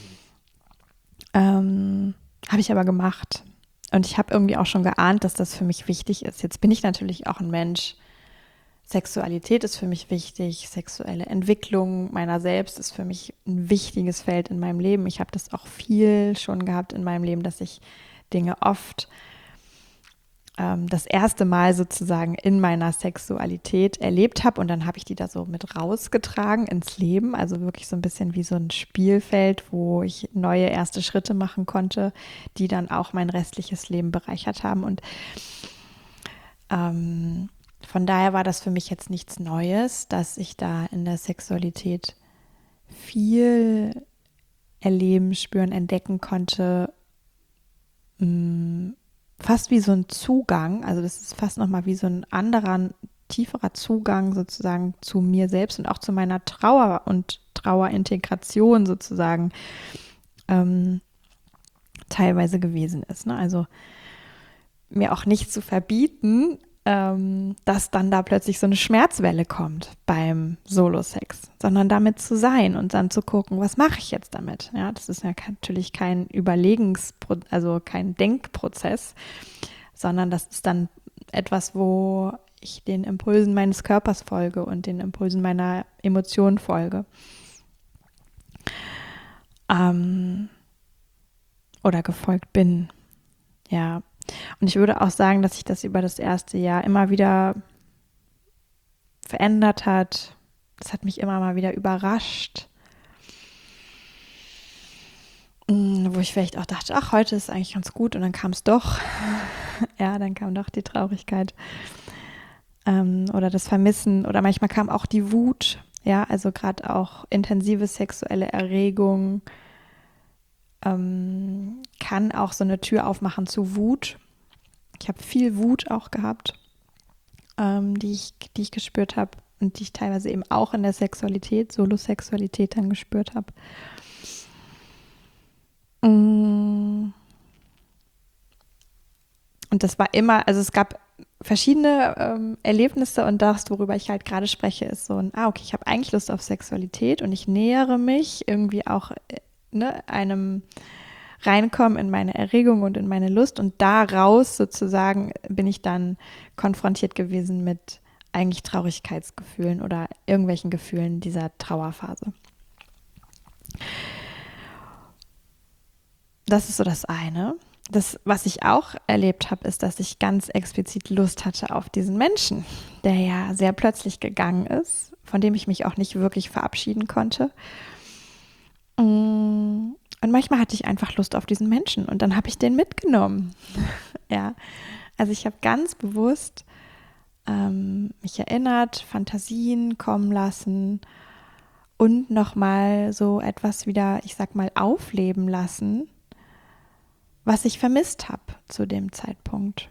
Ähm, habe ich aber gemacht. Und ich habe irgendwie auch schon geahnt, dass das für mich wichtig ist. Jetzt bin ich natürlich auch ein Mensch. Sexualität ist für mich wichtig. Sexuelle Entwicklung meiner selbst ist für mich ein wichtiges Feld in meinem Leben. Ich habe das auch viel schon gehabt in meinem Leben, dass ich Dinge oft ähm, das erste Mal sozusagen in meiner Sexualität erlebt habe und dann habe ich die da so mit rausgetragen ins Leben, also wirklich so ein bisschen wie so ein Spielfeld, wo ich neue erste Schritte machen konnte, die dann auch mein restliches Leben bereichert haben und ähm, von daher war das für mich jetzt nichts Neues, dass ich da in der Sexualität viel erleben, spüren, entdecken konnte, fast wie so ein Zugang, also das ist fast nochmal wie so ein anderer, tieferer Zugang sozusagen zu mir selbst und auch zu meiner Trauer und Trauerintegration sozusagen ähm, teilweise gewesen ist. Ne? Also mir auch nicht zu verbieten, ähm, dass dann da plötzlich so eine Schmerzwelle kommt beim Solo-Sex, sondern damit zu sein und dann zu gucken, was mache ich jetzt damit? Ja, das ist ja natürlich kein Überlegens-, also kein Denkprozess, sondern das ist dann etwas, wo ich den Impulsen meines Körpers folge und den Impulsen meiner Emotionen folge. Ähm, oder gefolgt bin. Ja. Und ich würde auch sagen, dass sich das über das erste Jahr immer wieder verändert hat. Das hat mich immer mal wieder überrascht. wo ich vielleicht auch dachte, ach, heute ist eigentlich ganz gut und dann kam es doch. Ja, dann kam doch die Traurigkeit ähm, oder das Vermissen oder manchmal kam auch die Wut. Ja, also gerade auch intensive sexuelle Erregung ähm, kann auch so eine Tür aufmachen zu Wut. Ich habe viel Wut auch gehabt, ähm, die ich, die ich gespürt habe und die ich teilweise eben auch in der Sexualität, Solosexualität dann gespürt habe. Und das war immer, also es gab verschiedene ähm, Erlebnisse und das, worüber ich halt gerade spreche, ist so ein, ah, okay, ich habe eigentlich Lust auf Sexualität und ich nähere mich irgendwie auch äh, ne, einem Reinkommen in meine Erregung und in meine Lust und daraus sozusagen bin ich dann konfrontiert gewesen mit eigentlich Traurigkeitsgefühlen oder irgendwelchen Gefühlen dieser Trauerphase. Das ist so das eine. Das, was ich auch erlebt habe, ist, dass ich ganz explizit Lust hatte auf diesen Menschen, der ja sehr plötzlich gegangen ist, von dem ich mich auch nicht wirklich verabschieden konnte. Und manchmal hatte ich einfach Lust auf diesen Menschen und dann habe ich den mitgenommen. Ja, also ich habe ganz bewusst ähm, mich erinnert, Fantasien kommen lassen und nochmal so etwas wieder, ich sag mal, aufleben lassen, was ich vermisst habe zu dem Zeitpunkt.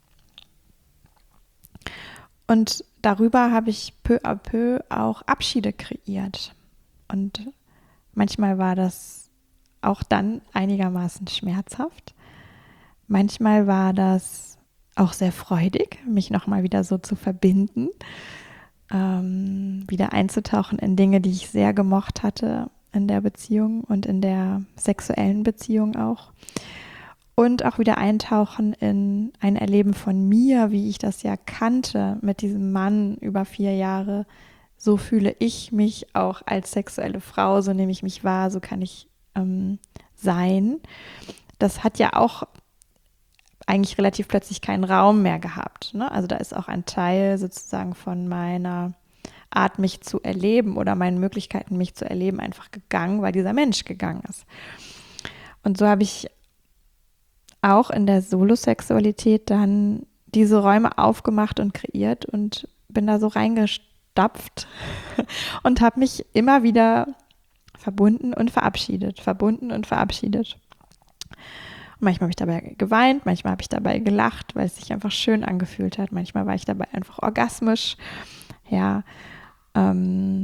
Und darüber habe ich peu à peu auch Abschiede kreiert. Und manchmal war das auch dann einigermaßen schmerzhaft. Manchmal war das auch sehr freudig, mich nochmal wieder so zu verbinden, ähm, wieder einzutauchen in Dinge, die ich sehr gemocht hatte in der Beziehung und in der sexuellen Beziehung auch. Und auch wieder eintauchen in ein Erleben von mir, wie ich das ja kannte mit diesem Mann über vier Jahre. So fühle ich mich auch als sexuelle Frau, so nehme ich mich wahr, so kann ich ähm, sein. Das hat ja auch eigentlich relativ plötzlich keinen Raum mehr gehabt. Ne? Also da ist auch ein Teil sozusagen von meiner Art, mich zu erleben oder meinen Möglichkeiten, mich zu erleben, einfach gegangen, weil dieser Mensch gegangen ist. Und so habe ich auch in der Solosexualität dann diese Räume aufgemacht und kreiert und bin da so reingestapft und habe mich immer wieder verbunden und verabschiedet, verbunden und verabschiedet. Und manchmal habe ich dabei geweint, manchmal habe ich dabei gelacht, weil es sich einfach schön angefühlt hat. Manchmal war ich dabei einfach orgasmisch. Ja. Ähm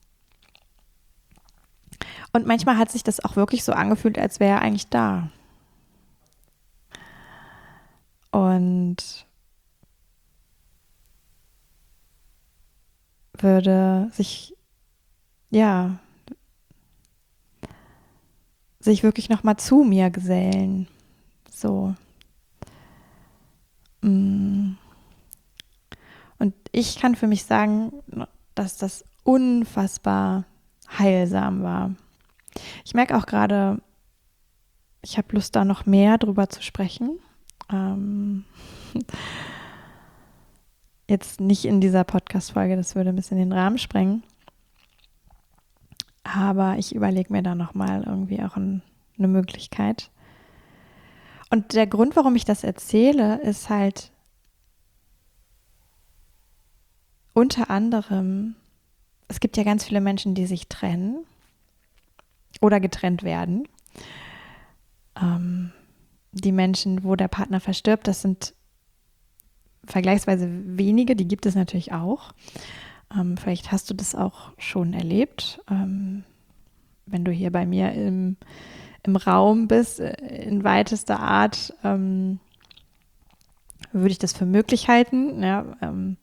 und manchmal hat sich das auch wirklich so angefühlt, als wäre er eigentlich da. Und würde sich, ja, sich wirklich nochmal zu mir gesellen. So. Und ich kann für mich sagen, dass das unfassbar heilsam war. Ich merke auch gerade, ich habe Lust, da noch mehr drüber zu sprechen. Ähm, jetzt nicht in dieser Podcast-Folge, das würde ein bisschen den Rahmen sprengen. Aber ich überlege mir da nochmal irgendwie auch ein, eine Möglichkeit. Und der Grund, warum ich das erzähle, ist halt unter anderem, es gibt ja ganz viele Menschen, die sich trennen oder getrennt werden. Ähm, die Menschen, wo der Partner verstirbt, das sind vergleichsweise wenige, die gibt es natürlich auch. Ähm, vielleicht hast du das auch schon erlebt. Ähm, wenn du hier bei mir im, im Raum bist, in weitester Art, ähm, würde ich das für möglich halten. Ja, ähm,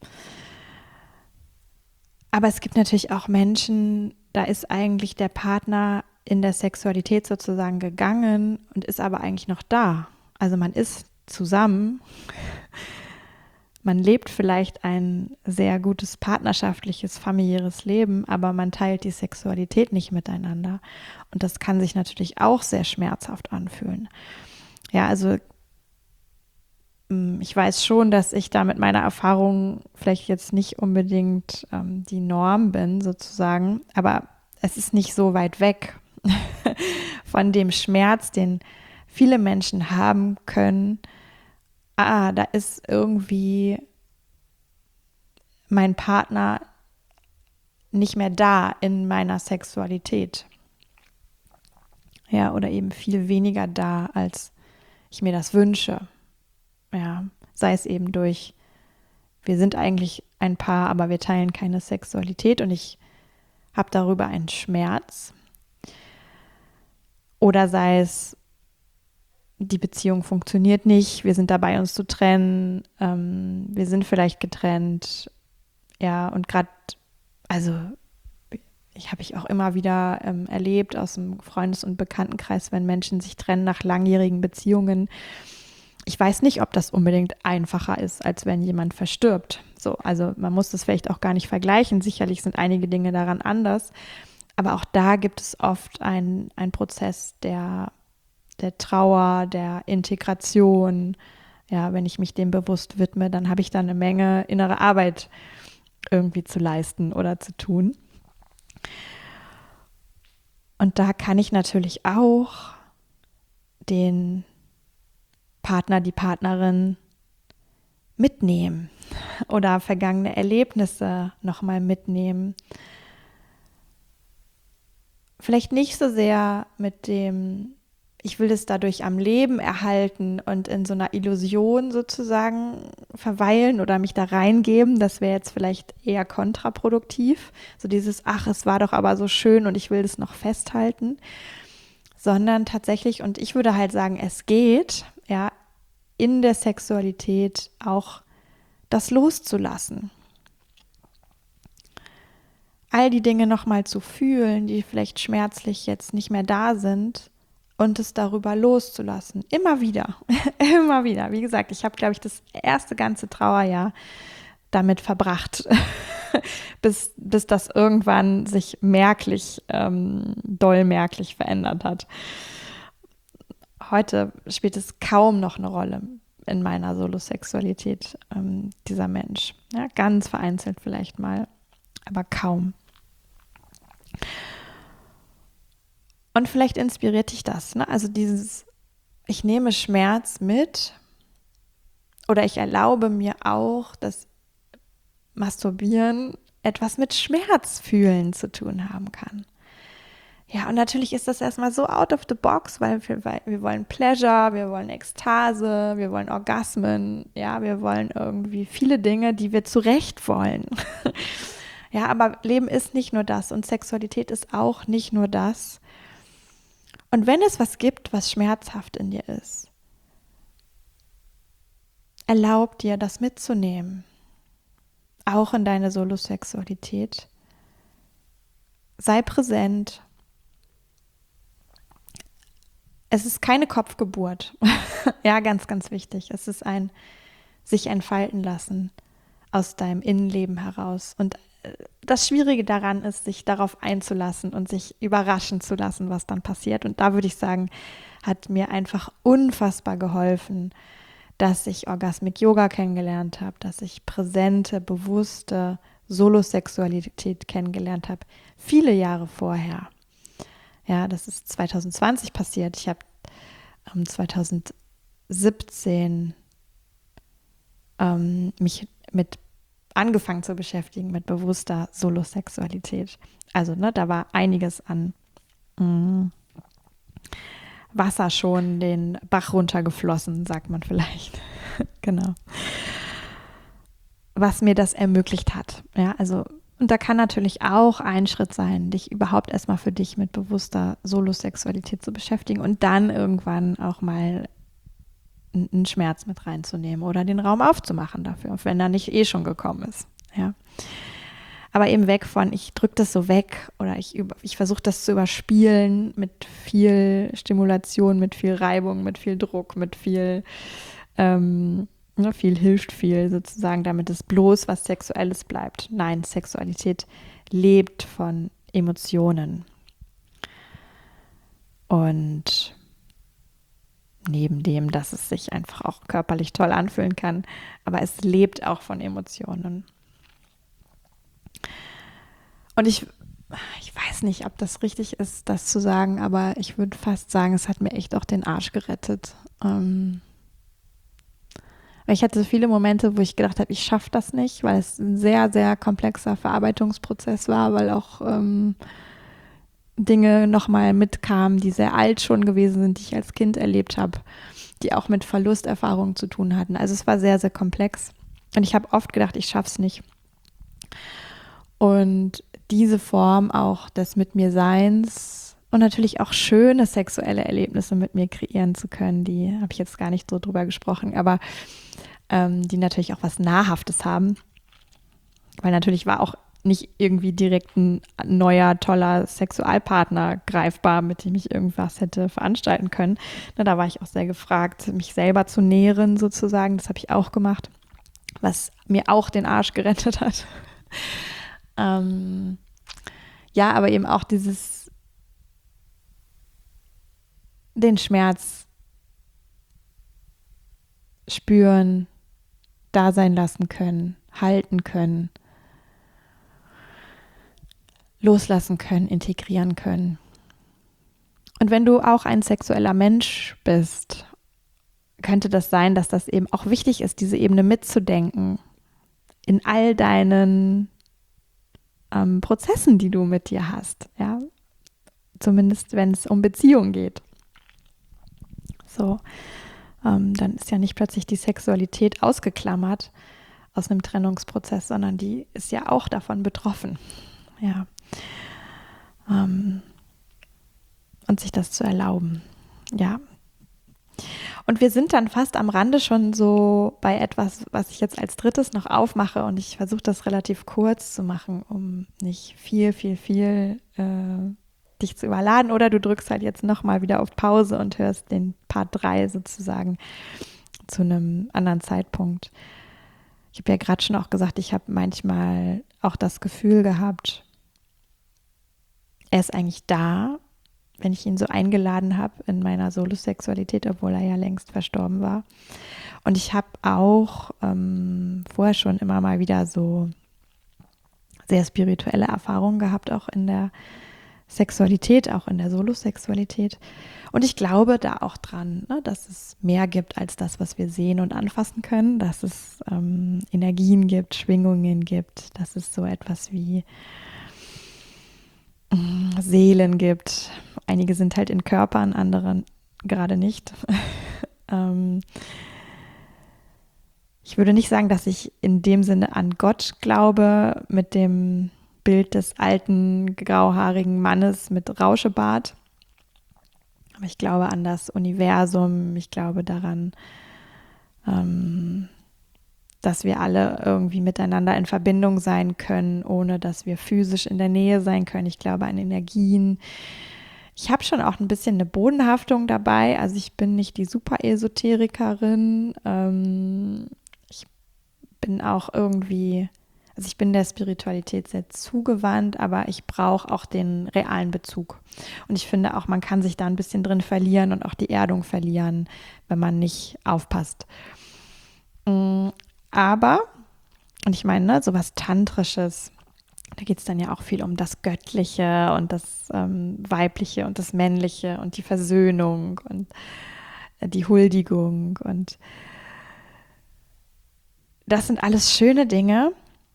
aber es gibt natürlich auch Menschen, da ist eigentlich der Partner in der Sexualität sozusagen gegangen und ist aber eigentlich noch da. Also man ist zusammen, man lebt vielleicht ein sehr gutes partnerschaftliches, familiäres Leben, aber man teilt die Sexualität nicht miteinander. Und das kann sich natürlich auch sehr schmerzhaft anfühlen. Ja, also ich weiß schon, dass ich da mit meiner Erfahrung vielleicht jetzt nicht unbedingt ähm, die Norm bin, sozusagen, aber es ist nicht so weit weg. von dem Schmerz, den viele Menschen haben können. Ah, da ist irgendwie mein Partner nicht mehr da in meiner Sexualität. Ja, oder eben viel weniger da, als ich mir das wünsche. Ja, sei es eben durch, wir sind eigentlich ein Paar, aber wir teilen keine Sexualität und ich habe darüber einen Schmerz. Oder sei es, die Beziehung funktioniert nicht, wir sind dabei, uns zu trennen, ähm, wir sind vielleicht getrennt. Ja, und gerade, also ich habe ich auch immer wieder ähm, erlebt aus dem Freundes- und Bekanntenkreis, wenn Menschen sich trennen nach langjährigen Beziehungen. Ich weiß nicht, ob das unbedingt einfacher ist, als wenn jemand verstirbt. So, also man muss das vielleicht auch gar nicht vergleichen. Sicherlich sind einige Dinge daran anders. Aber auch da gibt es oft einen Prozess der, der Trauer, der Integration. Ja, wenn ich mich dem bewusst widme, dann habe ich da eine Menge innere Arbeit irgendwie zu leisten oder zu tun. Und da kann ich natürlich auch den Partner, die Partnerin mitnehmen oder vergangene Erlebnisse nochmal mitnehmen. Vielleicht nicht so sehr mit dem, ich will es dadurch am Leben erhalten und in so einer Illusion sozusagen verweilen oder mich da reingeben. Das wäre jetzt vielleicht eher kontraproduktiv. So dieses, ach, es war doch aber so schön und ich will das noch festhalten. Sondern tatsächlich, und ich würde halt sagen, es geht, ja, in der Sexualität auch das loszulassen. All die Dinge nochmal zu fühlen, die vielleicht schmerzlich jetzt nicht mehr da sind und es darüber loszulassen. Immer wieder, immer wieder. Wie gesagt, ich habe, glaube ich, das erste ganze Trauerjahr damit verbracht, bis, bis das irgendwann sich merklich, ähm, doll merklich verändert hat. Heute spielt es kaum noch eine Rolle in meiner Solosexualität, ähm, dieser Mensch. Ja, ganz vereinzelt vielleicht mal, aber kaum. Und vielleicht inspiriert dich das, ne? Also dieses, ich nehme Schmerz mit oder ich erlaube mir auch, dass Masturbieren etwas mit Schmerzfühlen zu tun haben kann. Ja, und natürlich ist das erstmal so out of the box, weil wir, weil wir wollen Pleasure, wir wollen Ekstase, wir wollen Orgasmen, ja, wir wollen irgendwie viele Dinge, die wir zu Recht wollen. Ja, aber Leben ist nicht nur das und Sexualität ist auch nicht nur das. Und wenn es was gibt, was schmerzhaft in dir ist, erlaub dir, das mitzunehmen. Auch in deine Solosexualität. Sei präsent. Es ist keine Kopfgeburt. Ja, ganz, ganz wichtig. Es ist ein sich entfalten lassen aus deinem Innenleben heraus. Und das Schwierige daran ist, sich darauf einzulassen und sich überraschen zu lassen, was dann passiert. Und da würde ich sagen, hat mir einfach unfassbar geholfen, dass ich Orgasmic Yoga kennengelernt habe, dass ich präsente, bewusste Solosexualität kennengelernt habe, viele Jahre vorher. Ja, das ist zwanzig zwanzig passiert. Ich habe ähm, zwanzig siebzehn ähm, mich mit angefangen zu beschäftigen mit bewusster Solosexualität. Also, ne, da war einiges an mh, Wasser schon den Bach runtergeflossen, sagt man vielleicht. Genau. Was mir das ermöglicht hat. Ja, also, und da kann natürlich auch ein Schritt sein, dich überhaupt erstmal für dich mit bewusster Solosexualität zu beschäftigen und dann irgendwann auch mal einen Schmerz mit reinzunehmen oder den Raum aufzumachen dafür, wenn er nicht eh schon gekommen ist. Ja. Aber eben weg von, ich drücke das so weg oder ich, ich versuche das zu überspielen mit viel Stimulation, mit viel Reibung, mit viel Druck, mit viel, ähm, ne, viel hilft viel sozusagen, damit es bloß was Sexuelles bleibt. Nein, Sexualität lebt von Emotionen. Und neben dem, dass es sich einfach auch körperlich toll anfühlen kann, aber es lebt auch von Emotionen. Und ich ich weiß nicht, ob das richtig ist, das zu sagen, aber ich würde fast sagen, es hat mir echt auch den Arsch gerettet. Ähm, ich hatte viele Momente, wo ich gedacht habe, ich schaffe das nicht, weil es ein sehr, sehr komplexer Verarbeitungsprozess war, weil auch ähm, Dinge nochmal mitkamen, die sehr alt schon gewesen sind, die ich als Kind erlebt habe, die auch mit Verlusterfahrungen zu tun hatten. Also es war sehr, sehr komplex. Und ich habe oft gedacht, ich schaffe es nicht. Und diese Form auch des Mit mir Seins und natürlich auch schöne sexuelle Erlebnisse mit mir kreieren zu können, die habe ich jetzt gar nicht so drüber gesprochen, aber ähm, die natürlich auch was Nahrhaftes haben. Weil natürlich war auch nicht irgendwie direkt ein neuer, toller Sexualpartner greifbar, mit dem ich irgendwas hätte veranstalten können. Na, da war ich auch sehr gefragt, mich selber zu nähren sozusagen. Das habe ich auch gemacht, was mir auch den Arsch gerettet hat. ähm, ja, aber eben auch dieses, den Schmerz spüren, da sein lassen können, halten können, loslassen können, integrieren können. Und wenn du auch ein sexueller Mensch bist, könnte das sein, dass das eben auch wichtig ist, diese Ebene mitzudenken in all deinen ähm, Prozessen, die du mit dir hast, ja, zumindest wenn es um Beziehungen geht. So, ähm, dann ist ja nicht plötzlich die Sexualität ausgeklammert aus einem Trennungsprozess, sondern die ist ja auch davon betroffen, ja, ähm, und sich das zu erlauben, ja. Und wir sind dann fast am Rande schon so bei etwas, was ich jetzt als drittes noch aufmache und ich versuche das relativ kurz zu machen, um nicht viel, viel, viel äh, dich zu überladen, oder du drückst halt jetzt nochmal wieder auf Pause und hörst den Part drei sozusagen zu einem anderen Zeitpunkt. Ich habe ja gerade schon auch gesagt, ich habe manchmal auch das Gefühl gehabt, er ist eigentlich da, wenn ich ihn so eingeladen habe in meiner Solosexualität, obwohl er ja längst verstorben war. Und ich habe auch ähm, vorher schon immer mal wieder so sehr spirituelle Erfahrungen gehabt, auch in der Sexualität, auch in der Solosexualität. Und ich glaube da auch dran, ne, dass es mehr gibt als das, was wir sehen und anfassen können, dass es ähm, Energien gibt, Schwingungen gibt, dass es so etwas wie Seelen gibt. Einige sind halt in Körpern, andere gerade nicht. ähm, ich würde nicht sagen, dass ich in dem Sinne an Gott glaube, mit dem Bild des alten, grauhaarigen Mannes mit Rauschebart. Aber ich glaube an das Universum. Ich glaube daran, ähm, dass wir alle irgendwie miteinander in Verbindung sein können, ohne dass wir physisch in der Nähe sein können. Ich glaube an Energien. Ich habe schon auch ein bisschen eine Bodenhaftung dabei. Also ich bin nicht die Super-Esoterikerin. Ähm, ich bin auch irgendwie, also ich bin der Spiritualität sehr zugewandt, aber ich brauche auch den realen Bezug. Und ich finde auch, man kann sich da ein bisschen drin verlieren und auch die Erdung verlieren, wenn man nicht aufpasst. Aber, und ich meine, ne, sowas Tantrisches, da geht es dann ja auch viel um das Göttliche und das ähm, Weibliche und das Männliche und die Versöhnung und äh, die Huldigung. Und das sind alles schöne Dinge.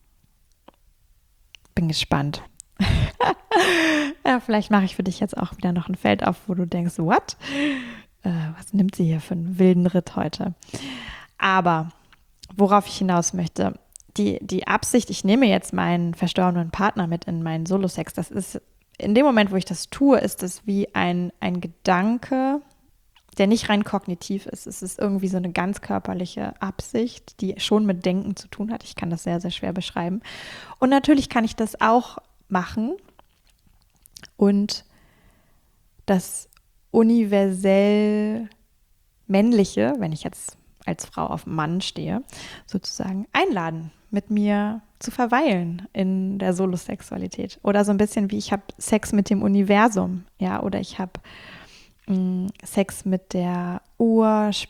Bin gespannt. Ja, vielleicht mache ich für dich jetzt auch wieder noch ein Feld auf, wo du denkst, what? Äh, was nimmt sie hier für einen wilden Ritt heute? Aber worauf ich hinaus möchte, die, die Absicht, ich nehme jetzt meinen verstorbenen Partner mit in meinen Solo-Sex, das ist, in dem Moment, wo ich das tue, ist es wie ein, ein Gedanke, der nicht rein kognitiv ist. Es ist irgendwie so eine ganz körperliche Absicht, die schon mit Denken zu tun hat. Ich kann das sehr, sehr schwer beschreiben. Und natürlich kann ich das auch machen und das universell Männliche, wenn ich jetzt als Frau auf Mann stehe, sozusagen einladen, mit mir zu verweilen in der Solosexualität. Oder so ein bisschen wie ich habe Sex mit dem Universum, ja, oder ich habe mh, Sex mit der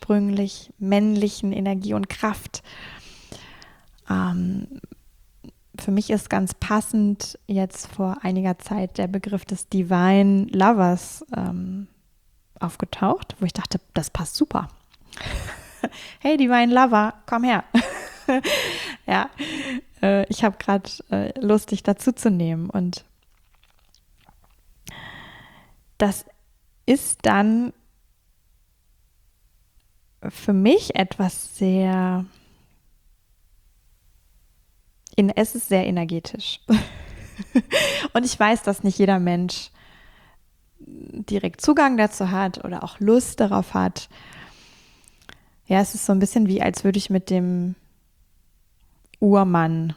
ursprünglich männlichen Energie und Kraft. Ähm, für mich ist ganz passend jetzt vor einiger Zeit der Begriff des Divine Lovers ähm, aufgetaucht, wo ich dachte, das passt super. Hey, Divine Lover, komm her. Ja, äh, ich habe gerade äh, Lust, dich dazu zu nehmen. Und das ist dann für mich etwas sehr, in, es ist sehr energetisch. Und ich weiß, dass nicht jeder Mensch direkt Zugang dazu hat oder auch Lust darauf hat. Ja, es ist so ein bisschen wie, als würde ich mit dem Urmann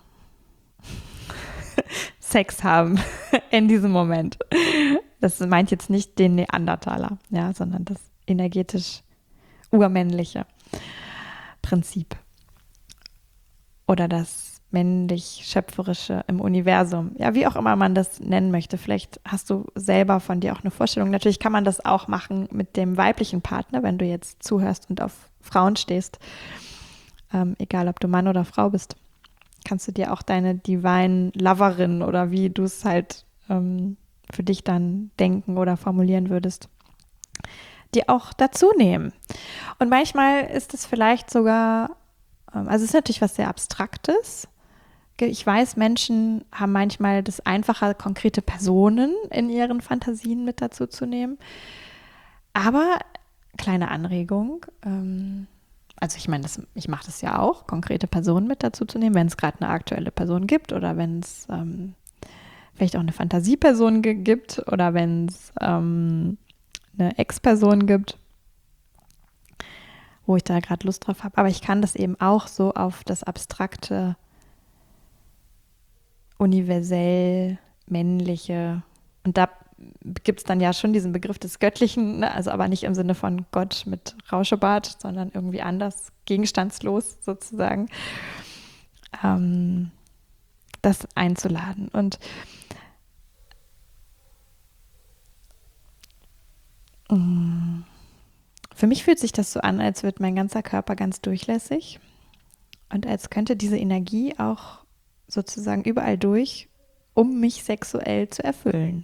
Sex haben in diesem Moment. Das meint jetzt nicht den Neandertaler, ja, sondern das energetisch urmännliche Prinzip oder das männlich-schöpferische im Universum. Ja, wie auch immer man das nennen möchte. Vielleicht hast du selber von dir auch eine Vorstellung. Natürlich kann man das auch machen mit dem weiblichen Partner, wenn du jetzt zuhörst und auf Frauen stehst. Ähm, egal, ob du Mann oder Frau bist, kannst du dir auch deine Divine Loverin oder wie du es halt ähm, für dich dann denken oder formulieren würdest, die auch dazu nehmen. Und manchmal ist es vielleicht sogar, ähm, also es ist natürlich was sehr Abstraktes. Ich weiß, Menschen haben manchmal das einfacher, konkrete Personen in ihren Fantasien mit dazu zu nehmen. Aber kleine Anregung, ähm, also ich meine, das, ich mache das ja auch, konkrete Personen mit dazu zu nehmen, wenn es gerade eine aktuelle Person gibt oder wenn es ähm, vielleicht auch eine Fantasieperson g- gibt oder wenn es ähm, eine Ex-Person gibt, wo ich da gerade Lust drauf habe. Aber ich kann das eben auch so auf das abstrakte, universell männliche, und da gibt es dann ja schon diesen Begriff des Göttlichen, ne? Also aber nicht im Sinne von Gott mit Rauschebart, sondern irgendwie anders, gegenstandslos sozusagen, ähm, das einzuladen. Und mh, für mich fühlt sich das so an, als wird mein ganzer Körper ganz durchlässig und als könnte diese Energie auch sozusagen überall durch, um mich sexuell zu erfüllen.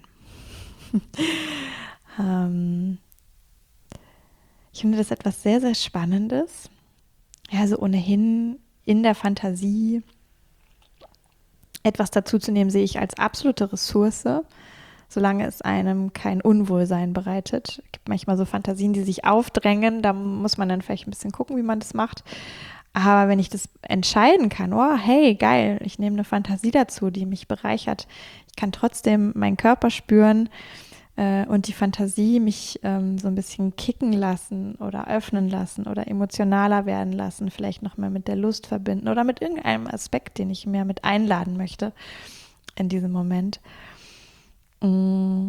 ähm, ich finde das etwas sehr, sehr Spannendes. Ja, also ohnehin in der Fantasie etwas dazuzunehmen, sehe ich als absolute Ressource, solange es einem kein Unwohlsein bereitet. Es gibt manchmal so Fantasien, die sich aufdrängen, da muss man dann vielleicht ein bisschen gucken, wie man das macht. Aber wenn ich das entscheiden kann, oh, hey, geil, ich nehme eine Fantasie dazu, die mich bereichert, ich kann trotzdem meinen Körper spüren äh, und die Fantasie mich ähm, so ein bisschen kicken lassen oder öffnen lassen oder emotionaler werden lassen, vielleicht nochmal mit der Lust verbinden oder mit irgendeinem Aspekt, den ich mehr mit einladen möchte in diesem Moment. Mm.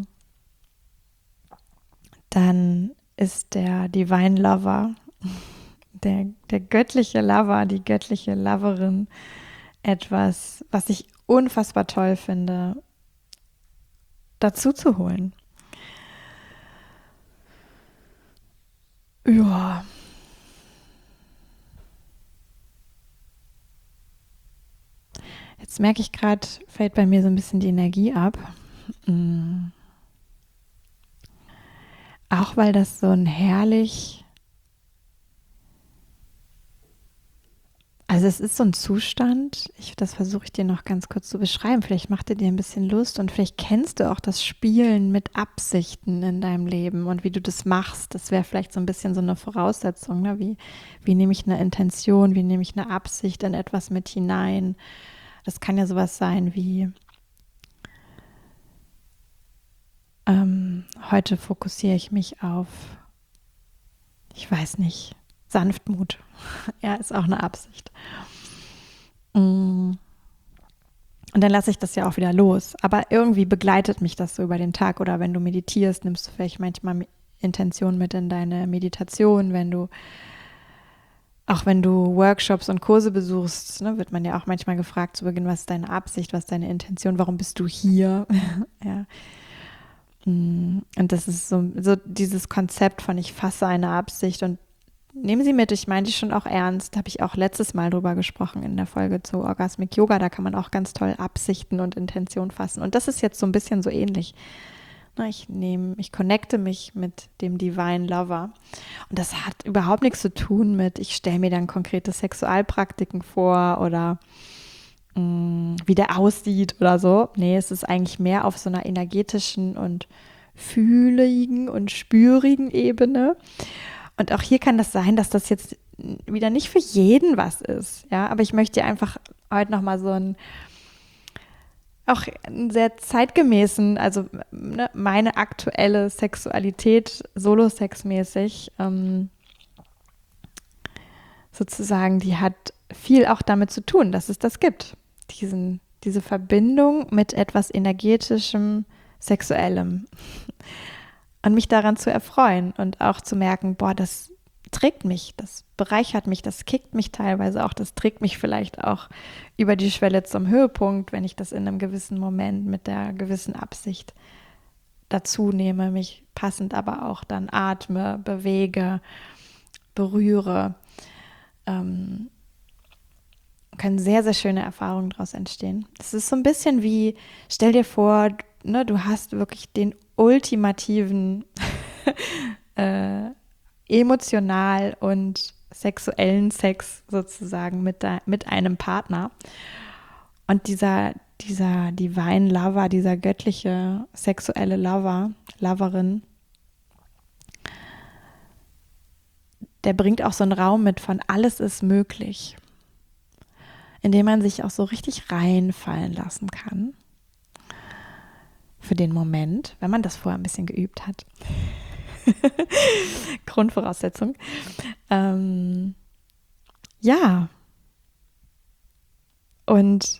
Dann ist der Divine Lover, der, der göttliche Lover, die göttliche Loverin etwas, was ich unfassbar toll finde, dazu zu holen. Ja. Jetzt merke ich gerade, fällt bei mir so ein bisschen die Energie ab. Mhm. Auch weil das so ein herrlich, also es ist so ein Zustand, ich, das versuche ich dir noch ganz kurz zu beschreiben. Vielleicht macht er dir ein bisschen Lust und vielleicht kennst du auch das Spielen mit Absichten in deinem Leben und wie du das machst. Das wäre vielleicht so ein bisschen so eine Voraussetzung. Ne? Wie, wie nehme ich eine Intention, wie nehme ich eine Absicht in etwas mit hinein? Das kann ja sowas sein wie, ähm, heute fokussiere ich mich auf, ich weiß nicht, Sanftmut. Ja, ist auch eine Absicht. Und dann lasse ich das ja auch wieder los. Aber irgendwie begleitet mich das so über den Tag. Oder wenn du meditierst, nimmst du vielleicht manchmal Intention mit in deine Meditation. Wenn du, auch wenn du Workshops und Kurse besuchst, ne, wird man ja auch manchmal gefragt zu Beginn, was ist deine Absicht, was ist deine Intention, warum bist du hier? Ja. Und das ist so, so dieses Konzept von ich fasse eine Absicht und nehmen Sie mit, ich meine die schon auch ernst. Habe ich auch letztes Mal drüber gesprochen in der Folge zu Orgasmic Yoga. Da kann man auch ganz toll Absichten und Intention fassen. Und das ist jetzt so ein bisschen so ähnlich. Na, ich nehme, ich connecte mich mit dem Divine Lover. Und das hat überhaupt nichts zu tun mit, ich stelle mir dann konkrete Sexualpraktiken vor oder mh, wie der aussieht oder so. Nee, es ist eigentlich mehr auf so einer energetischen und fühligen und spürigen Ebene. Und auch hier kann das sein, dass das jetzt wieder nicht für jeden was ist. Ja, aber ich möchte dir einfach heute nochmal so ein auch einen sehr zeitgemäßen, also ne, meine aktuelle Sexualität, Solo-Sex-mäßig, ähm, sozusagen, die hat viel auch damit zu tun, dass es das gibt. Diesen, diese Verbindung mit etwas energetischem, sexuellem. Und mich daran zu erfreuen und auch zu merken, boah, das trägt mich, das bereichert mich, das kickt mich teilweise auch, das trägt mich vielleicht auch über die Schwelle zum Höhepunkt, wenn ich das in einem gewissen Moment mit der gewissen Absicht dazu nehme, mich passend aber auch dann atme, bewege, berühre. Ähm, können sehr, sehr schöne Erfahrungen daraus entstehen. Es ist so ein bisschen wie, stell dir vor, ne, du hast wirklich den ultimativen äh, emotional und sexuellen Sex sozusagen mit, de, mit einem Partner. Und dieser, dieser Divine Lover, dieser göttliche sexuelle Lover, Loverin, der bringt auch so einen Raum mit von alles ist möglich, in dem man sich auch so richtig reinfallen lassen kann. Für den Moment, wenn man das vorher ein bisschen geübt hat. Grundvoraussetzung. Ähm, ja. Und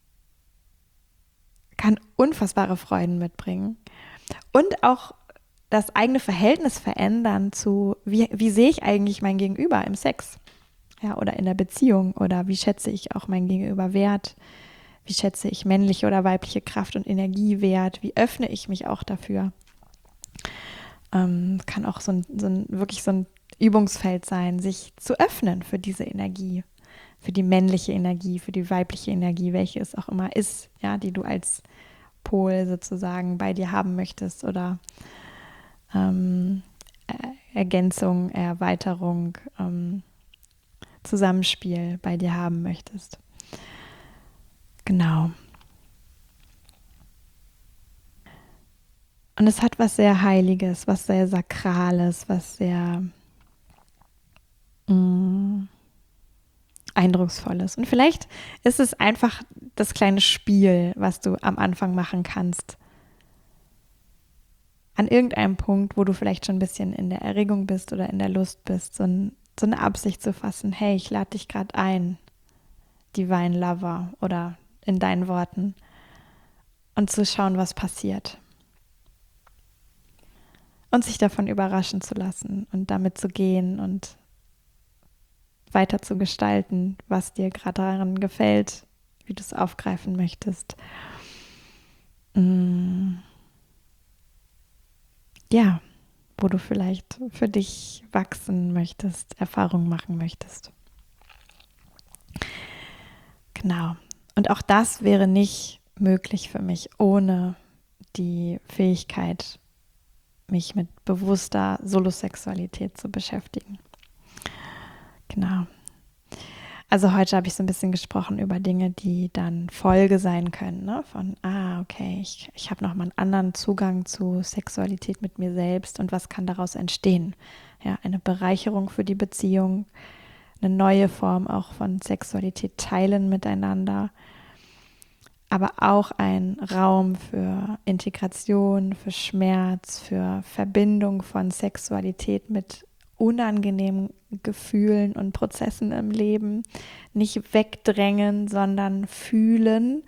kann unfassbare Freuden mitbringen. Und auch das eigene Verhältnis verändern zu, wie, wie sehe ich eigentlich mein Gegenüber im Sex? Ja, oder in der Beziehung? Oder wie schätze ich auch mein Gegenüber wert? Wie schätze ich männliche oder weibliche Kraft und Energie wert? Wie öffne ich mich auch dafür? Ähm, kann auch so ein, so ein, wirklich so ein Übungsfeld sein, sich zu öffnen für diese Energie, für die männliche Energie, für die weibliche Energie, welche es auch immer ist, ja, die du als Pol sozusagen bei dir haben möchtest oder ähm, Ergänzung, Erweiterung, ähm, Zusammenspiel bei dir haben möchtest. Genau. Und es hat was sehr Heiliges, was sehr Sakrales, was sehr mh, Eindrucksvolles. Und vielleicht ist es einfach das kleine Spiel, was du am Anfang machen kannst. An irgendeinem Punkt, wo du vielleicht schon ein bisschen in der Erregung bist oder in der Lust bist, so, ein, so eine Absicht zu fassen, hey, ich lade dich gerade ein, Divine Lover oder in deinen Worten, und zu schauen, was passiert. Und sich davon überraschen zu lassen und damit zu gehen und weiter zu gestalten, was dir gerade daran gefällt, wie du es aufgreifen möchtest. Mm. Ja, wo du vielleicht für dich wachsen möchtest, Erfahrungen machen möchtest. Genau. Und auch das wäre nicht möglich für mich ohne die Fähigkeit, mich mit bewusster Solosexualität zu beschäftigen. Genau. Also heute habe ich so ein bisschen gesprochen über Dinge, die dann Folge sein können, ne? Von, ah, okay, ich, ich habe nochmal einen anderen Zugang zu Sexualität mit mir selbst und was kann daraus entstehen? Ja, eine Bereicherung für die Beziehung, eine neue Form auch von Sexualität teilen miteinander, aber auch ein Raum für Integration, für Schmerz, für Verbindung von Sexualität mit unangenehmen Gefühlen und Prozessen im Leben. Nicht wegdrängen, sondern fühlen,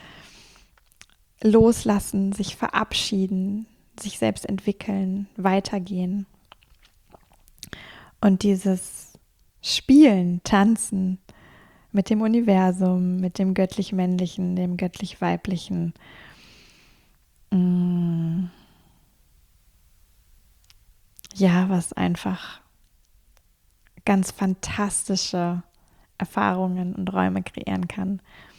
loslassen, sich verabschieden, sich selbst entwickeln, weitergehen. Und dieses Spielen, Tanzen mit dem Universum, mit dem göttlich-männlichen, dem göttlich-weiblichen, ja, was einfach ganz fantastische Erfahrungen und Räume kreieren kann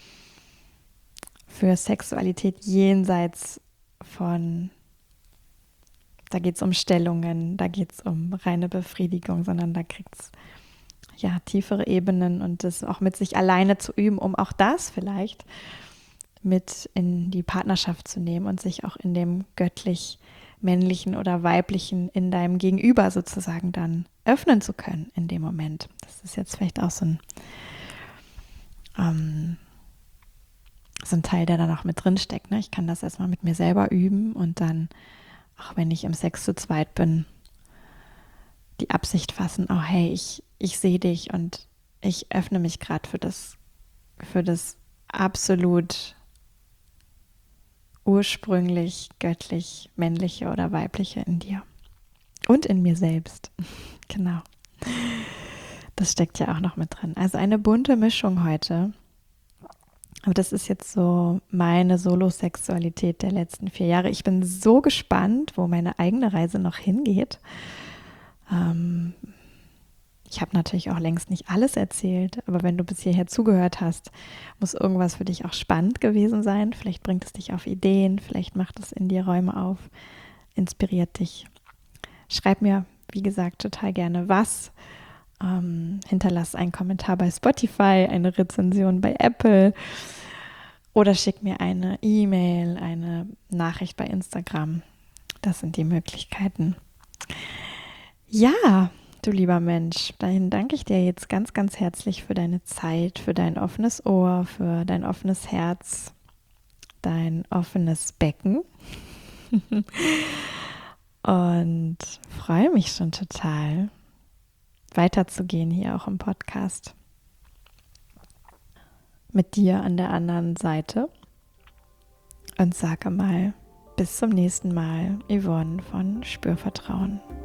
für Sexualität jenseits von, da geht es um Stellungen, da geht es um reine Befriedigung, sondern da kriegt es ja tiefere Ebenen und das auch mit sich alleine zu üben, um auch das vielleicht mit in die Partnerschaft zu nehmen und sich auch in dem göttlich männlichen oder weiblichen in deinem Gegenüber sozusagen dann öffnen zu können in dem Moment. Das ist jetzt vielleicht auch so ein, ähm, so ein Teil, der da noch mit drin steckt. Ne? Ich kann das erstmal mit mir selber üben und dann, auch wenn ich im Sex zu zweit bin, die Absicht fassen, oh hey, ich, ich sehe dich und ich öffne mich gerade für das, für das absolut ursprünglich göttlich männliche oder weibliche in dir und in mir selbst. Genau. Das steckt ja auch noch mit drin. Also eine bunte Mischung heute. Aber das ist jetzt so meine Solosexualität der letzten vier Jahre. Ich bin so gespannt, wo meine eigene Reise noch hingeht. Ähm, ich habe natürlich auch längst nicht alles erzählt, aber wenn du bis hierher zugehört hast, muss irgendwas für dich auch spannend gewesen sein. Vielleicht bringt es dich auf Ideen, vielleicht macht es in dir Räume auf, inspiriert dich. Schreib mir, wie gesagt, total gerne was. Ähm, hinterlass einen Kommentar bei Spotify, eine Rezension bei Apple oder schick mir eine E-Mail, eine Nachricht bei Instagram. Das sind die Möglichkeiten. Ja, du lieber Mensch, dahin danke ich dir jetzt ganz, ganz herzlich für deine Zeit, für dein offenes Ohr, für dein offenes Herz, dein offenes Becken. Und freue mich schon total, weiterzugehen hier auch im Podcast. Mit dir an der anderen Seite. Und sage mal, bis zum nächsten Mal, Yvonne von Spürvertrauen.